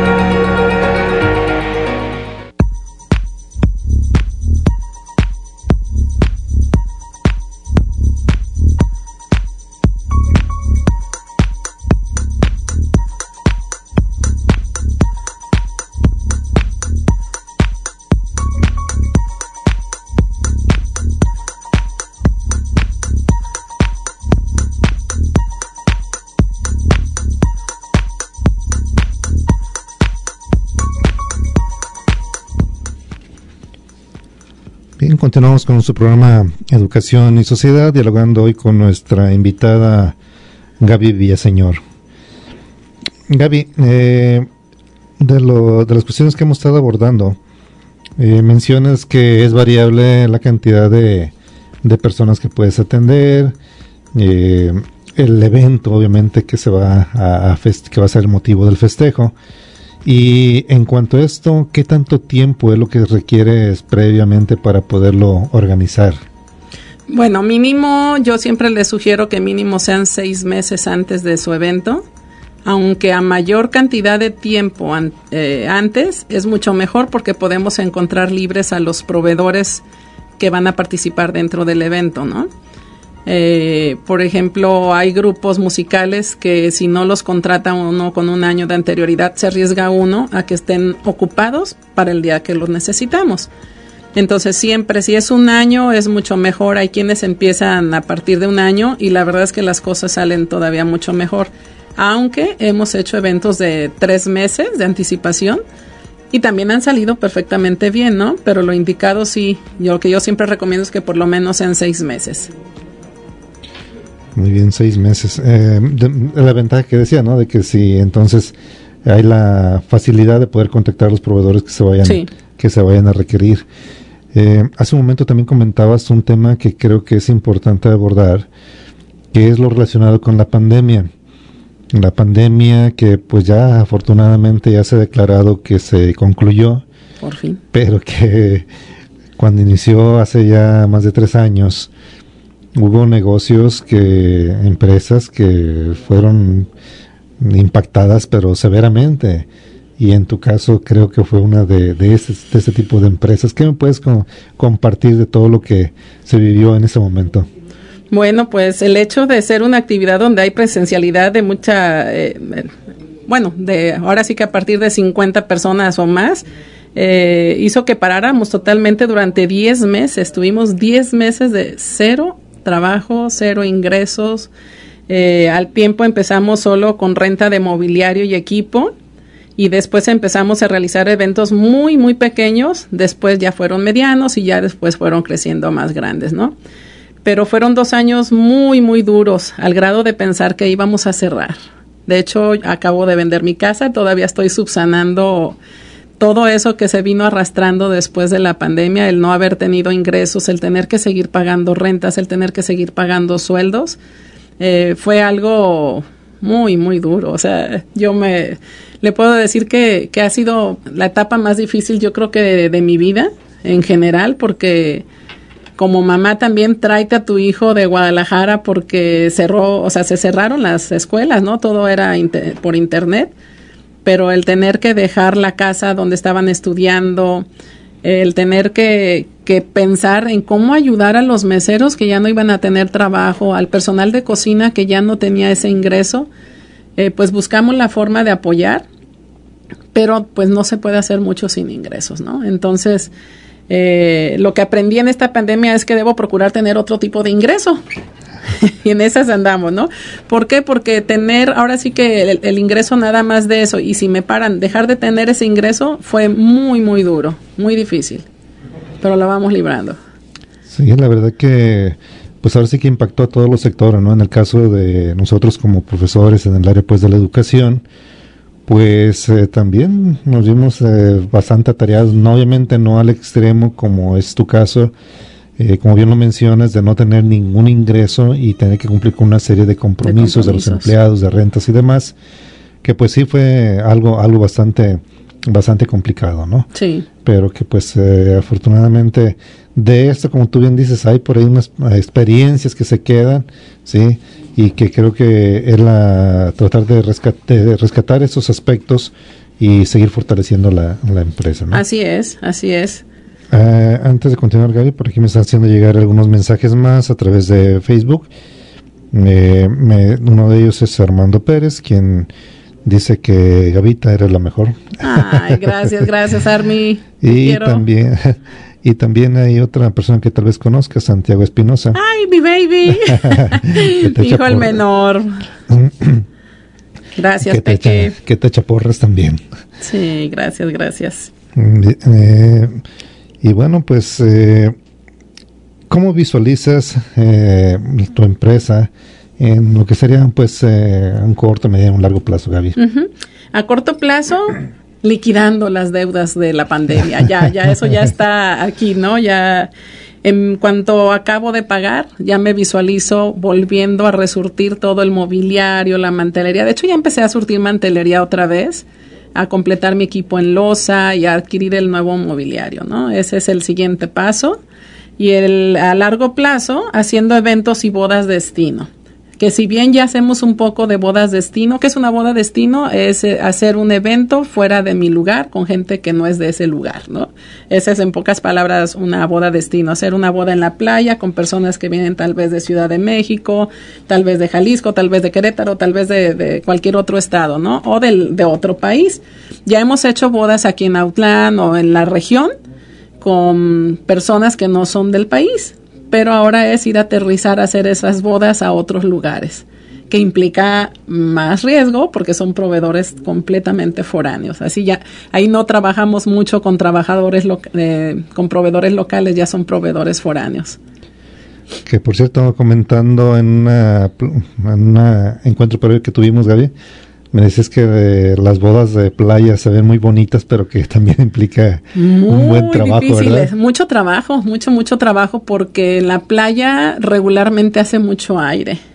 Continuamos con nuestro programa Educación y Sociedad, dialogando hoy con nuestra invitada Gaby Villaseñor. Gaby, eh, de, lo, de las cuestiones que hemos estado abordando, eh, mencionas que es variable la cantidad de, de personas que puedes atender, eh, el evento obviamente que se va a, a fest- que va a ser el motivo del festejo. Y en cuanto a esto, ¿qué tanto tiempo es lo que requieres previamente para poderlo organizar? Bueno, mínimo, yo siempre les sugiero que mínimo sean seis meses antes de su evento, aunque a mayor cantidad de tiempo an- eh, antes es mucho mejor, porque podemos encontrar libres a los proveedores que van a participar dentro del evento, ¿no? Eh, por ejemplo, hay grupos musicales que si no los contrata uno con un año de anterioridad, se arriesga uno a que estén ocupados para el día que los necesitamos. Entonces siempre, si es un año, es mucho mejor. Hay quienes empiezan a partir de un año y la verdad es que las cosas salen todavía mucho mejor. Aunque hemos hecho eventos de tres meses de anticipación y también han salido perfectamente bien, ¿no? Pero lo indicado sí, yo, lo que yo siempre recomiendo es que por lo menos sean seis meses. Muy bien, seis meses. Eh, de, de la ventaja que decía, ¿no? De que si entonces hay la facilidad de poder contactar a los proveedores que se vayan, sí. que se vayan a requerir. Eh, hace un momento también comentabas un tema que creo que es importante abordar, que es lo relacionado con la pandemia. La pandemia que pues ya afortunadamente ya se ha declarado que se concluyó. Por fin. Pero que cuando inició hace ya más de tres años, hubo negocios, que empresas que fueron impactadas pero severamente. Y en tu caso creo que fue una de, de, ese, de ese tipo de empresas. ¿Qué me puedes co- compartir de todo lo que se vivió en ese momento? Bueno, pues el hecho de ser una actividad donde hay presencialidad de mucha, eh, bueno, de ahora sí que a partir de cincuenta personas o más, eh, hizo que paráramos totalmente durante diez meses. Tuvimos diez meses de cero trabajo, cero ingresos. Eh, al tiempo empezamos solo con renta de mobiliario y equipo. Y después empezamos a realizar eventos muy, muy pequeños, después ya fueron medianos y ya después fueron creciendo más grandes, ¿no? Pero fueron dos años muy, muy duros, al grado de pensar que íbamos a cerrar. De hecho, acabo de vender mi casa, todavía estoy subsanando todo eso que se vino arrastrando después de la pandemia, el no haber tenido ingresos, el tener que seguir pagando rentas, el tener que seguir pagando sueldos, eh, fue algo muy, muy duro. O sea, yo me... Le puedo decir que, que ha sido la etapa más difícil, yo creo que de, de mi vida en general, porque como mamá también tráete a tu hijo de Guadalajara porque cerró, o sea, se cerraron las escuelas, ¿no? Todo era inter, por internet, pero el tener que dejar la casa donde estaban estudiando, el tener que, que pensar en cómo ayudar a los meseros que ya no iban a tener trabajo, al personal de cocina que ya no tenía ese ingreso, Eh, pues buscamos la forma de apoyar, pero pues no se puede hacer mucho sin ingresos, ¿no? Entonces, eh, lo que aprendí en esta pandemia es que debo procurar tener otro tipo de ingreso. Y en esas andamos, ¿no? ¿Por qué? Porque tener, ahora sí que el, el ingreso nada más de eso, y si me paran, dejar de tener ese ingreso fue muy, muy duro, muy difícil, pero lo vamos librando. Sí, la verdad que pues ahora sí que impactó a todos los sectores, ¿no? En el caso de nosotros como profesores en el área pues de la educación, pues eh, también nos vimos eh, bastante atareados, no, obviamente no al extremo como es tu caso, eh, como bien lo mencionas, de no tener ningún ingreso y tener que cumplir con una serie de compromisos de, compromisos. de los empleados, de rentas y demás, que pues sí fue algo, algo bastante, bastante complicado, ¿no? Sí. Pero que pues eh, afortunadamente de esto, como tú bien dices, hay por ahí unas experiencias que se quedan, ¿sí? Y que creo que es la tratar de, rescate, de rescatar esos aspectos y seguir fortaleciendo la, la empresa, ¿no? Así es, así es. Uh, antes de continuar, Gaby, por aquí me están haciendo llegar algunos mensajes más a través de Facebook. Eh, me, uno de ellos es Armando Pérez, quien dice que Gavita era la mejor. Ay, gracias, gracias, Armi. Y quiero. también y también hay otra persona que tal vez conozca, Santiago Espinosa. Ay, mi baby. Mi hijo el menor. Gracias, que te Peque. Echa, que te echa porras también. Sí, gracias, gracias. Eh, y bueno, pues, eh, ¿cómo visualizas eh, tu empresa en lo que sería, pues, eh, un corto, mediano, un largo plazo, Gaby? Uh-huh. A corto plazo, liquidando las deudas de la pandemia. Ya, ya eso ya está aquí, ¿no? Ya en cuanto acabo de pagar, ya me visualizo volviendo a resurtir todo el mobiliario, la mantelería. De hecho, ya empecé a surtir mantelería otra vez, a completar mi equipo en loza y a adquirir el nuevo mobiliario, ¿no? Ese es el siguiente paso. Y el a largo plazo, haciendo eventos y bodas destino. Que si bien ya hacemos un poco de bodas destino, ¿qué es una boda destino? Es eh, hacer un evento fuera de mi lugar con gente que no es de ese lugar, ¿no? Esa es en pocas palabras una boda destino, hacer una boda en la playa con personas que vienen tal vez de Ciudad de México, tal vez de Jalisco, tal vez de Querétaro, tal vez de, de cualquier otro estado, ¿no? O del, de otro país. Ya hemos hecho bodas aquí en Autlán o en la región con personas que no son del país. Pero ahora es ir a aterrizar a hacer esas bodas a otros lugares, que implica más riesgo porque son proveedores completamente foráneos. Así ya, ahí no trabajamos mucho con trabajadores, lo, eh, con proveedores locales, ya son proveedores foráneos. Que por cierto, comentando en una, en una encuentro previo que tuvimos, Gaby, me decías que eh, las bodas de playa se ven muy bonitas, pero que también implica muy un buen trabajo, difíciles. ¿verdad? Mucho trabajo, mucho, mucho trabajo, porque en la playa regularmente hace mucho aire.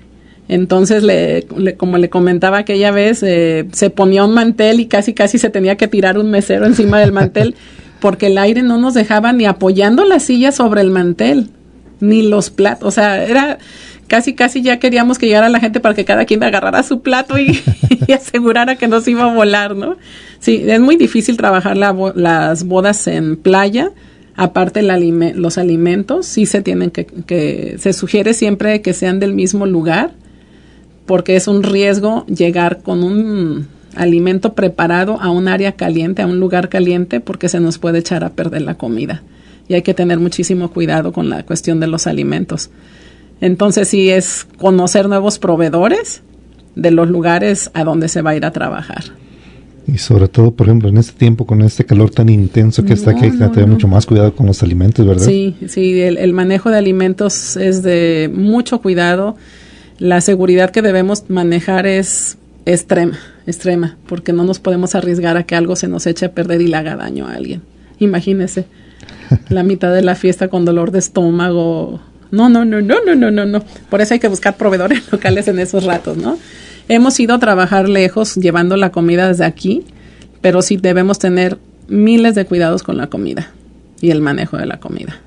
Entonces, le, le, como le comentaba aquella vez, eh, se ponía un mantel y casi casi se tenía que tirar un mesero encima del mantel porque el aire no nos dejaba ni apoyando la silla sobre el mantel, ni los platos. O sea, era casi casi ya queríamos que llegara la gente para que cada quien agarrara su plato y, y asegurara que nos iba a volar, ¿no? Sí, es muy difícil trabajar la, las bodas en playa. Aparte el alime- los alimentos, sí se tienen que, que, se sugiere siempre que sean del mismo lugar, porque es un riesgo llegar con un alimento preparado a un área caliente, a un lugar caliente, porque se nos puede echar a perder la comida. Y hay que tener muchísimo cuidado con la cuestión de los alimentos. Entonces, sí es conocer nuevos proveedores de los lugares a donde se va a ir a trabajar. Y sobre todo, por ejemplo, en este tiempo, con este calor tan intenso que no, está, que hay que no, tener no. mucho más cuidado con los alimentos, ¿verdad? Sí, sí, el, el manejo de alimentos es de mucho cuidado. La seguridad que debemos manejar es extrema, extrema, porque no nos podemos arriesgar a que algo se nos eche a perder y le haga daño a alguien. Imagínese, la mitad de la fiesta con dolor de estómago. No, no, no, no, no, no, no, no. Por eso hay que buscar proveedores locales en esos ratos, ¿no? Hemos ido a trabajar lejos llevando la comida desde aquí, pero sí debemos tener miles de cuidados con la comida y el manejo de la comida.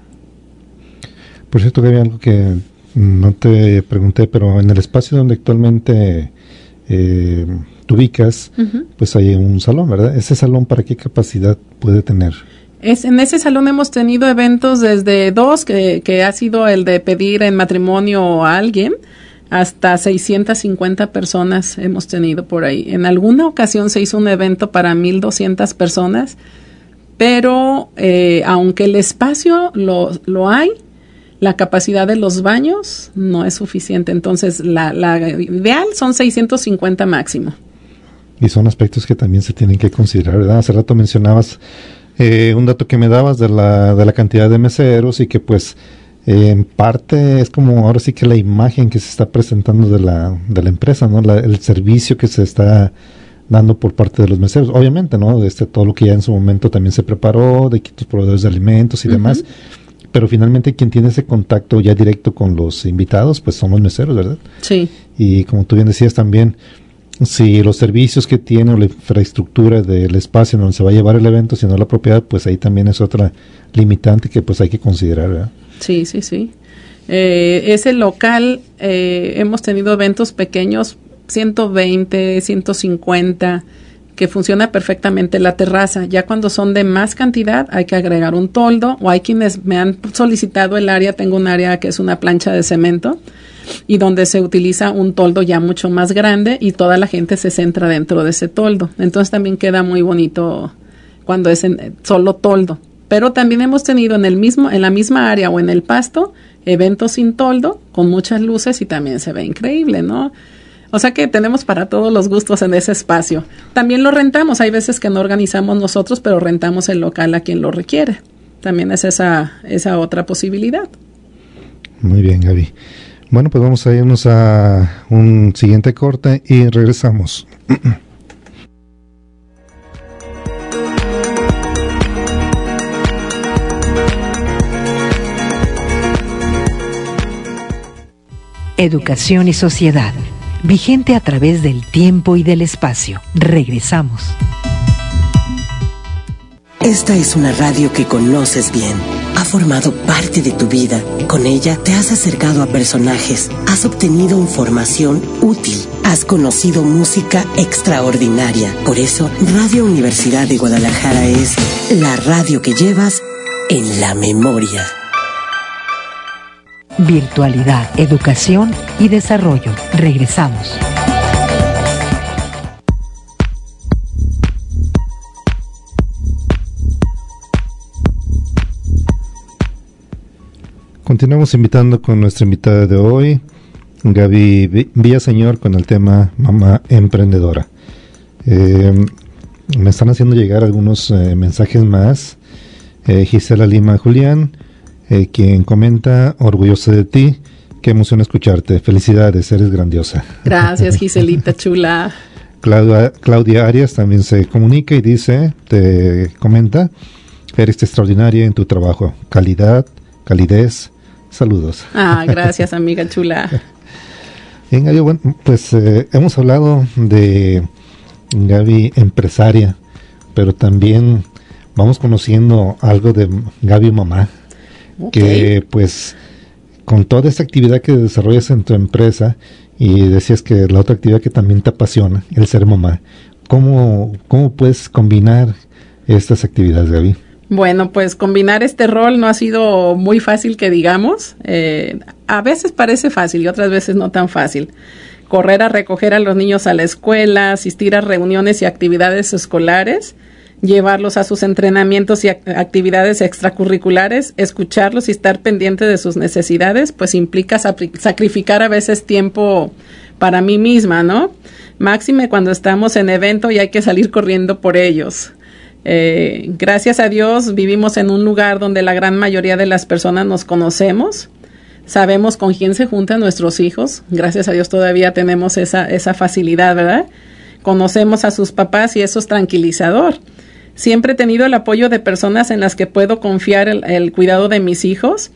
Por cierto, que había algo que no te pregunté, pero en el espacio donde actualmente eh, te ubicas, uh-huh. pues hay un salón, ¿verdad? ¿Ese salón para qué capacidad puede tener? Es, en ese salón hemos tenido eventos desde dos, que, que ha sido el de pedir en matrimonio a alguien, hasta seiscientas cincuenta personas hemos tenido por ahí. En alguna ocasión se hizo un evento para mil doscientas personas, pero eh, aunque el espacio lo, lo hay, la capacidad de los baños no es suficiente. Entonces, la, la ideal son seiscientos cincuenta máximo. Y son aspectos que también se tienen que considerar, ¿verdad? Hace rato mencionabas eh, un dato que me dabas de la, de la cantidad de meseros y que pues eh, en parte es como ahora sí que la imagen que se está presentando de la, de la empresa, ¿no? La, el servicio que se está dando por parte de los meseros. Obviamente, ¿no? Este, todo lo que ya en su momento también se preparó, de quitos proveedores de alimentos y uh-huh. demás. Pero finalmente quien tiene ese contacto ya directo con los invitados, pues son los meseros, ¿verdad? Sí. Y como tú bien decías también, si los servicios que tiene o la infraestructura del espacio en donde se va a llevar el evento, si no la propiedad, pues ahí también es otra limitante que pues hay que considerar, ¿verdad? Sí, sí, sí. Eh, ese local, eh, hemos tenido eventos pequeños, ciento veinte, ciento cincuenta, que funciona perfectamente la terraza. Ya cuando son de más cantidad hay que agregar un toldo, o hay quienes me han solicitado el área, tengo un área que es una plancha de cemento y donde se utiliza un toldo ya mucho más grande y toda la gente se centra dentro de ese toldo. Entonces también queda muy bonito cuando es en solo toldo. Pero también hemos tenido en el mismo, en la misma área o en el pasto, eventos sin toldo, con muchas luces y también se ve increíble, ¿no? O sea que tenemos para todos los gustos en ese espacio. También lo rentamos, hay veces que no organizamos nosotros, pero rentamos el local a quien lo requiere. También es esa, esa otra posibilidad. Muy bien, Gaby. Bueno, pues vamos a irnos a un siguiente corte y regresamos. Educación y sociedad. Vigente a través del tiempo y del espacio. Regresamos. Esta es una radio que conoces bien. Ha formado parte de tu vida. Con ella te has acercado a personajes, has obtenido información útil, has conocido música extraordinaria. Por eso, Radio Universidad de Guadalajara es la radio que llevas en la memoria. Virtualidad, educación y desarrollo. Regresamos. Continuamos invitando con nuestra invitada de hoy, Gaby Villaseñor, con el tema Mamá Emprendedora. Eh, me están haciendo llegar algunos eh, mensajes más. Eh, Gisela Lima Julián, eh, quien comenta, orgullosa de ti, qué emoción escucharte, felicidades, eres grandiosa. Gracias, Giselita chula. Claudia, Claudia Arias también se comunica y dice, te comenta, eres extraordinaria en tu trabajo, calidad, calidez, saludos. Ah, gracias, amiga chula. Bien, Gaby, bueno, pues eh, hemos hablado de Gaby empresaria, pero también vamos conociendo algo de Gaby mamá, okay. Que pues con toda esta actividad que desarrollas en tu empresa, y decías que la otra actividad que también te apasiona, el ser mamá, ¿cómo, cómo puedes combinar estas actividades, Gaby? Bueno, pues combinar este rol no ha sido muy fácil que digamos. Eh, a veces parece fácil y otras veces no tan fácil. Correr a recoger a los niños a la escuela, asistir a reuniones y actividades escolares, llevarlos a sus entrenamientos y actividades extracurriculares, escucharlos y estar pendiente de sus necesidades, pues implica sacrificar a veces tiempo para mí misma, ¿no? Máxime cuando estamos en evento y hay que salir corriendo por ellos. Eh, gracias a Dios vivimos en un lugar donde la gran mayoría de las personas nos conocemos, sabemos con quién se juntan nuestros hijos, gracias a Dios todavía tenemos esa, esa facilidad, ¿verdad? Conocemos a sus papás y eso es tranquilizador. Siempre he tenido el apoyo de personas en las que puedo confiar el, el cuidado de mis hijos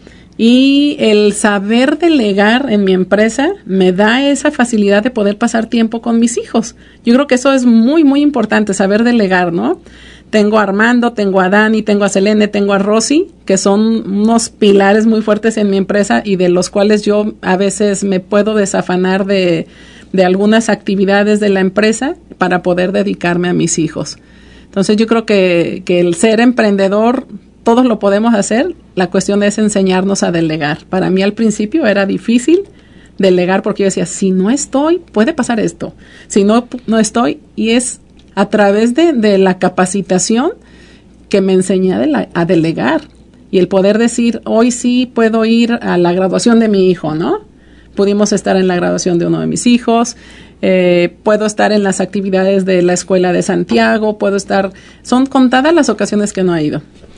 y el saber delegar en mi empresa me da esa facilidad de poder pasar tiempo con mis hijos. Yo creo que eso es muy, muy importante, saber delegar, ¿no? Tengo a Armando, tengo a Dani, tengo a Selene, tengo a Rosy, que son unos pilares muy fuertes en mi empresa y de los cuales yo a veces me puedo desafanar de, de algunas actividades de la empresa para poder dedicarme a mis hijos. Entonces yo creo que, que el ser emprendedor, todos lo podemos hacer, la cuestión es enseñarnos a delegar. Para mí al principio era difícil delegar porque yo decía, si no estoy, puede pasar esto. Si no, no estoy, y es a través de, de la capacitación que me enseñé a, de la, a delegar y el poder decir, hoy sí puedo ir a la graduación de mi hijo, ¿no? Pudimos estar en la graduación de uno de mis hijos, eh, puedo estar en las actividades de la escuela de Santiago, puedo estar, son contadas las ocasiones que no he ido.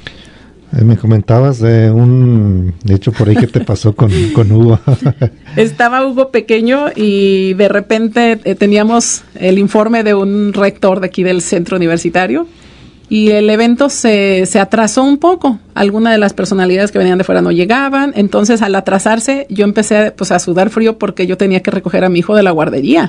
Eh, me comentabas de un hecho por ahí que te pasó con, con Hugo. Estaba Hugo pequeño y de repente eh, teníamos el informe de un rector de aquí del centro universitario y el evento se, se atrasó un poco. Algunas de las personalidades que venían de fuera no llegaban, entonces al atrasarse yo empecé pues, a sudar frío porque yo tenía que recoger a mi hijo de la guardería.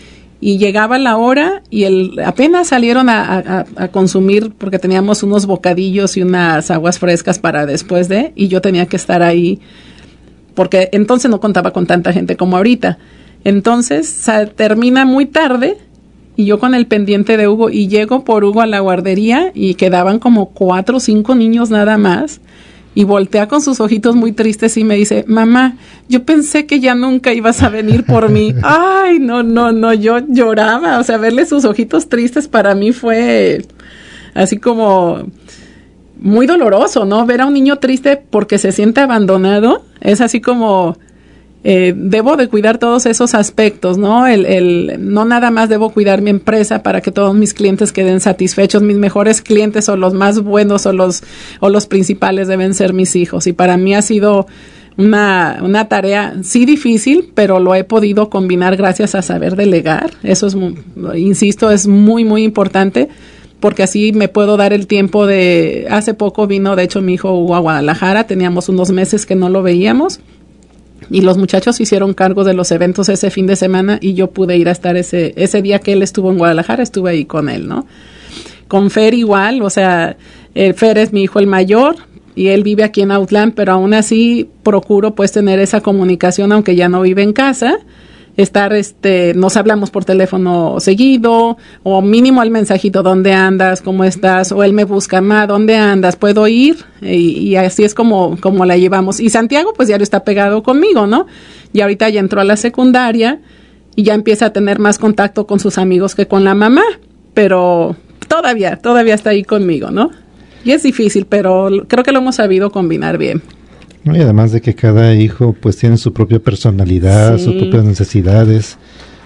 Y llegaba la hora y el, apenas salieron a, a, a consumir porque teníamos unos bocadillos y unas aguas frescas para después de, y yo tenía que estar ahí porque entonces no contaba con tanta gente como ahorita. Entonces sa, termina muy tarde y yo con el pendiente de Hugo y llego por Hugo a la guardería y quedaban como cuatro o cinco niños nada más. Y voltea con sus ojitos muy tristes y me dice, mamá, yo pensé que ya nunca ibas a venir por mí. Ay, no, no, no, yo lloraba. O sea, verle sus ojitos tristes para mí fue así como muy doloroso, ¿no? Ver a un niño triste porque se siente abandonado es así como, eh, debo de cuidar todos esos aspectos, ¿no? El, el, no nada más debo cuidar mi empresa para que todos mis clientes queden satisfechos, mis mejores clientes o los más buenos o los, o los principales deben ser mis hijos. Y para mí ha sido una, una tarea, sí difícil, pero lo he podido combinar gracias a saber delegar. Eso es, insisto, es muy, muy importante porque así me puedo dar el tiempo de, hace poco vino, de hecho, mi hijo Hugo a Guadalajara, teníamos unos meses que no lo veíamos. Y los muchachos hicieron cargo de los eventos ese fin de semana y yo pude ir a estar ese ese día que él estuvo en Guadalajara, estuve ahí con él, ¿no? Con Fer igual, o sea, eh, Fer es mi hijo el mayor y él vive aquí en Autlán, pero aún así procuro pues tener esa comunicación aunque ya no vive en casa, estar, este, nos hablamos por teléfono seguido o mínimo el mensajito, ¿dónde andas? ¿Cómo estás? O él me busca, ma, ¿dónde andas? ¿Puedo ir? Y, y así es como, como la llevamos. Y Santiago pues ya está pegado conmigo, ¿no? Y ahorita ya entró a la secundaria y ya empieza a tener más contacto con sus amigos que con la mamá, pero todavía, todavía está ahí conmigo, ¿no? Y es difícil, pero creo que lo hemos sabido combinar bien. Y además de que cada hijo pues tiene su propia personalidad, sí, sus propias necesidades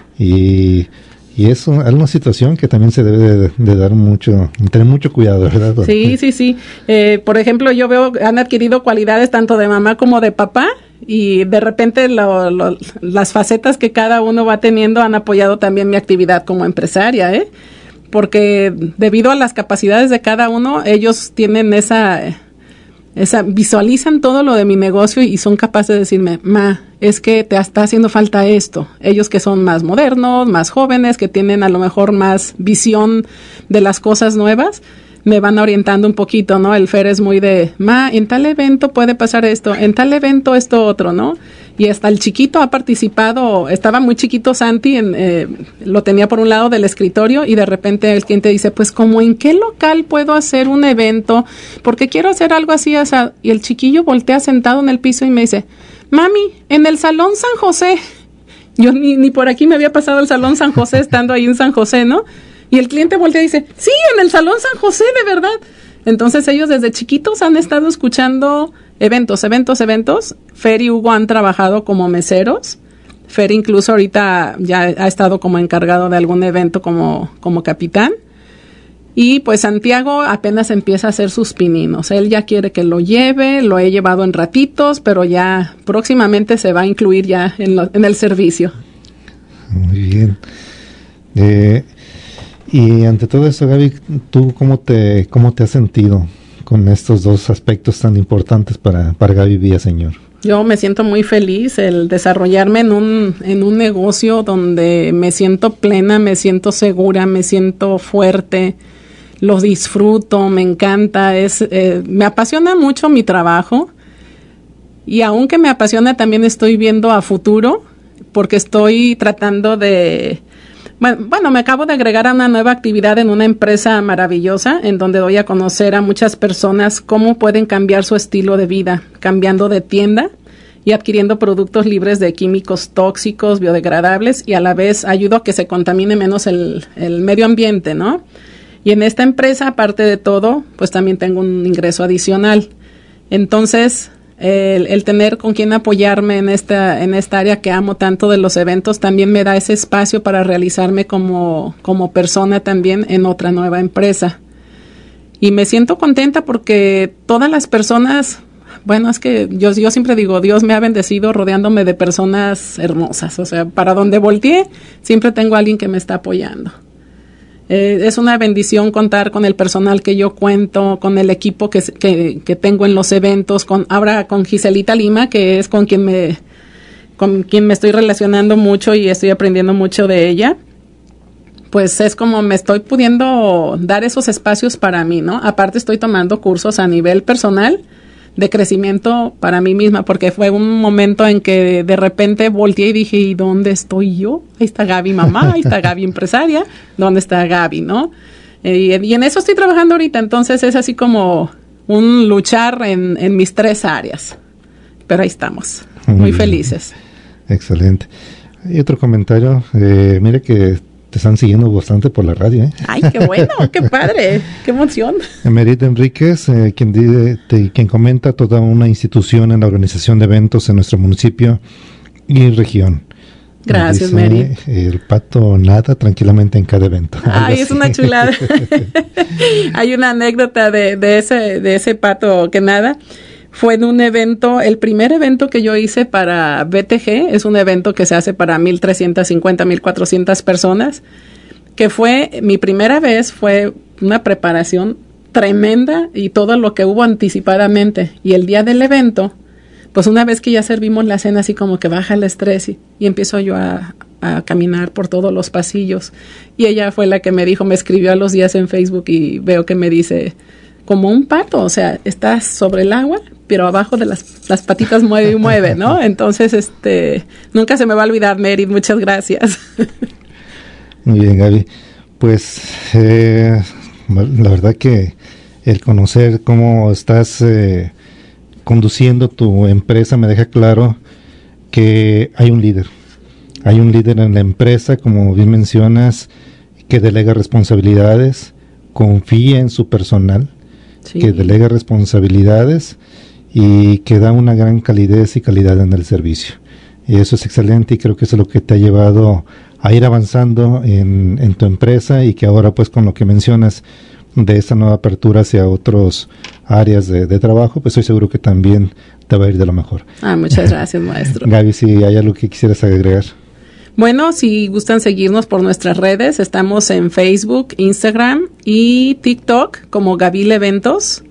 y, y es un, una situación que también se debe de, de dar mucho, tener mucho cuidado, ¿verdad? Sí, sí, sí. Eh, por ejemplo, yo veo, han adquirido cualidades tanto de mamá como de papá y de repente lo, lo, las facetas que cada uno va teniendo han apoyado también mi actividad como empresaria, ¿eh? Porque debido a las capacidades de cada uno, ellos tienen esa... esa, visualizan todo lo de mi negocio y son capaces de decirme, ma, es que te está haciendo falta esto. Ellos que son más modernos, más jóvenes, que tienen a lo mejor más visión de las cosas nuevas, me van orientando un poquito, ¿no? El Fer es muy de, ma, en tal evento puede pasar esto, en tal evento esto otro, ¿no? Y hasta el chiquito ha participado, estaba muy chiquito Santi, en, eh, lo tenía por un lado del escritorio y de repente el cliente dice, pues como en qué local puedo hacer un evento, porque quiero hacer algo así, o sea, y el chiquillo voltea sentado en el piso y me dice, mami, en el Salón San José. Yo ni, ni por aquí me había pasado el Salón San José estando ahí en San José, ¿no? Y el cliente voltea y dice, sí, en el Salón San José, de verdad. Entonces ellos desde chiquitos han estado escuchando eventos, eventos, eventos. Fer y Hugo han trabajado como meseros. Fer incluso ahorita ya ha estado como encargado de algún evento como, como capitán. Y pues Santiago apenas empieza a hacer sus pininos. Él ya quiere que lo lleve, lo he llevado en ratitos, pero ya próximamente se va a incluir ya en, lo, en el servicio. Muy bien. Eh... Y ante todo eso, Gaby, ¿tú cómo te cómo te has sentido con estos dos aspectos tan importantes para, para Gaby Villaseñor? Yo me siento muy feliz el desarrollarme en un en un negocio donde me siento plena, me siento segura, me siento fuerte, lo disfruto, me encanta, es eh, me apasiona mucho mi trabajo y aunque me apasiona también estoy viendo a futuro porque estoy tratando de Bueno, me acabo de agregar a una nueva actividad en una empresa maravillosa en donde doy a conocer a muchas personas cómo pueden cambiar su estilo de vida, cambiando de tienda y adquiriendo productos libres de químicos tóxicos, biodegradables y a la vez ayudo a que se contamine menos el, el medio ambiente, ¿no? Y en esta empresa, aparte de todo, pues también tengo un ingreso adicional. Entonces, El, el tener con quien apoyarme en esta en esta área que amo tanto de los eventos también me da ese espacio para realizarme como, como persona también en otra nueva empresa. Y me siento contenta porque todas las personas, bueno, es que yo, yo siempre digo, Dios me ha bendecido rodeándome de personas hermosas. O sea, para donde volteé, siempre tengo a alguien que me está apoyando. Eh, es una bendición contar con el personal que yo cuento, con el equipo que, que, que tengo en los eventos, con ahora con Giselita Lima, que es con quien me con quien me estoy relacionando mucho y estoy aprendiendo mucho de ella. Pues es como me estoy pudiendo dar esos espacios para mí, ¿no? Aparte estoy tomando cursos a nivel personal de crecimiento para mí misma, porque fue un momento en que de repente volteé y dije, ¿y dónde estoy yo? Ahí está Gaby mamá, ahí está Gaby empresaria, ¿dónde está Gaby, no? Eh, y en eso estoy trabajando ahorita, entonces es así como un luchar en, en mis tres áreas, pero ahí estamos, muy, muy felices. Excelente. Y otro comentario, eh, mire que te están siguiendo bastante por la radio, ¿eh? ¡Ay, qué bueno! ¡Qué padre! ¡Qué emoción! Emerita Enríquez, eh, quien, dice, te, quien comenta toda una institución en la organización de eventos en nuestro municipio y región. Gracias, dice, Mary. El pato nada tranquilamente en cada evento. ¡Ay, es una chulada! Hay una anécdota de, de, ese, de ese pato que nada. Fue en un evento, el primer evento que yo hice para B T G, es un evento que se hace para mil trescientas cincuenta, mil cuatrocientas personas, que fue, mi primera vez, fue una preparación tremenda y todo lo que hubo anticipadamente. Y el día del evento, pues una vez que ya servimos la cena, así como que baja el estrés y, y empiezo yo a, a caminar por todos los pasillos. Y ella fue la que me dijo, me escribió a los días en Facebook y veo que me dice, como un pato, o sea, estás sobre el agua, pero abajo de las, las patitas mueve y mueve, ¿no? Entonces, este, nunca se me va a olvidar, Merit, muchas gracias. Muy bien, Gaby. Pues, eh, la verdad que el conocer cómo estás eh, conduciendo tu empresa me deja claro que hay un líder. Hay un líder en la empresa, como bien mencionas, que delega responsabilidades, confía en su personal, sí, que delega responsabilidades y que da una gran calidez y calidad en el servicio. Y eso es excelente y creo que eso es lo que te ha llevado a ir avanzando en, en tu empresa y que ahora pues con lo que mencionas de esta nueva apertura hacia otras áreas de, de trabajo, pues estoy seguro que también te va a ir de lo mejor. Ah, muchas gracias, maestro. Gaby, si hay algo que quisieras agregar. Bueno, si gustan seguirnos por nuestras redes, estamos en Facebook, Instagram y TikTok como Gabil Eventos.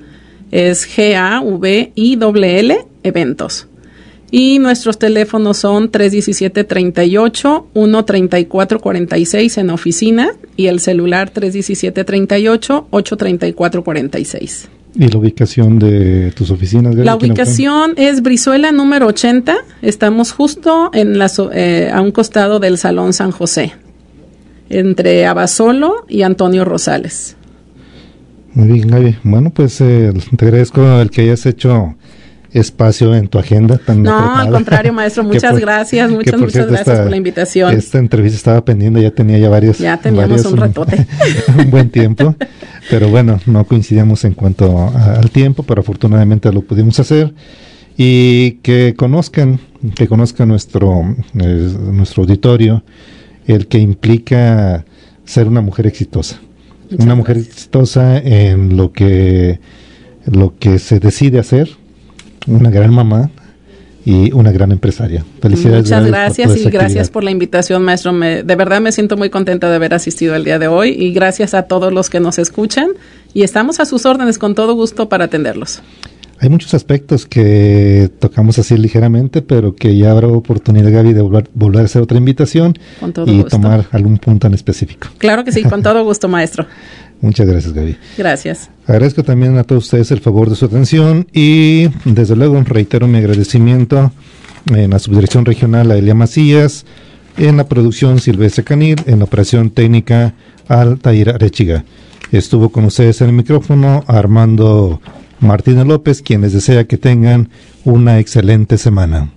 es G A V I L L Eventos. Y nuestros teléfonos son tres diecisiete treinta y ocho, uno treinta y cuatro cuarenta y seis en oficina y el celular tres diecisiete treinta y ocho, ocho treinta y cuatro cuarenta y seis. ¿Y la ubicación de tus oficinas? La ubicación es Brizuela número ochenta. Estamos justo en la, eh, a un costado del Salón San José, entre Abasolo y Antonio Rosales. Muy bien, Gaby. Bueno, pues eh, te agradezco el que hayas hecho espacio en tu agenda tan No, apretada. Al contrario, maestro, muchas por, gracias, muchas, muchas cierto, gracias esta, por la invitación. Esta entrevista estaba pendiente, ya tenía ya varios. Ya teníamos varios, un ratote. Un, un buen tiempo, pero bueno, no coincidíamos en cuanto a, al tiempo, pero afortunadamente lo pudimos hacer. Y que conozcan, que conozcan nuestro, eh, nuestro auditorio, el que implica ser una mujer exitosa. Muchas una mujer gracias. Exitosa en lo que, lo que se decide hacer, una gran mamá y una gran empresaria. Felicidades. Muchas gracias y gracias por la invitación, maestro. Me, de verdad me siento muy contenta de haber asistido el día de hoy y gracias a todos los que nos escuchan y estamos a sus órdenes con todo gusto para atenderlos. Hay muchos aspectos que tocamos así ligeramente, pero que ya habrá oportunidad, Gaby, de volver, volver a hacer otra invitación y gusto. Tomar algún punto en específico. Claro que sí, con todo gusto, maestro. Muchas gracias, Gaby. Gracias. Agradezco también a todos ustedes el favor de su atención y desde luego reitero mi agradecimiento en la subdirección regional a Elia Macías, en la producción Silvestre Canir, en la operación técnica Altair Arechiga. Estuvo con ustedes en el micrófono Armando Martínez López, quien les desea que tengan una excelente semana.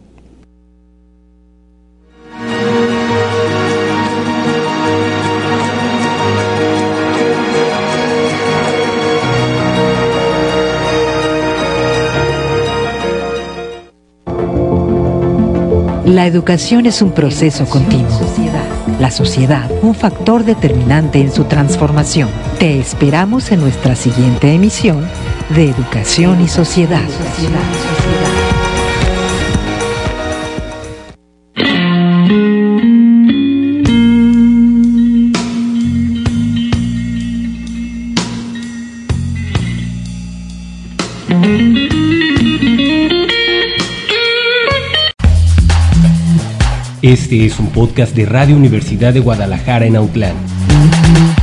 La educación es un proceso continuo. La sociedad, un factor determinante en su transformación. Te esperamos en nuestra siguiente emisión de Educación y Sociedad. Este es un podcast de Radio Universidad de Guadalajara en Autlán.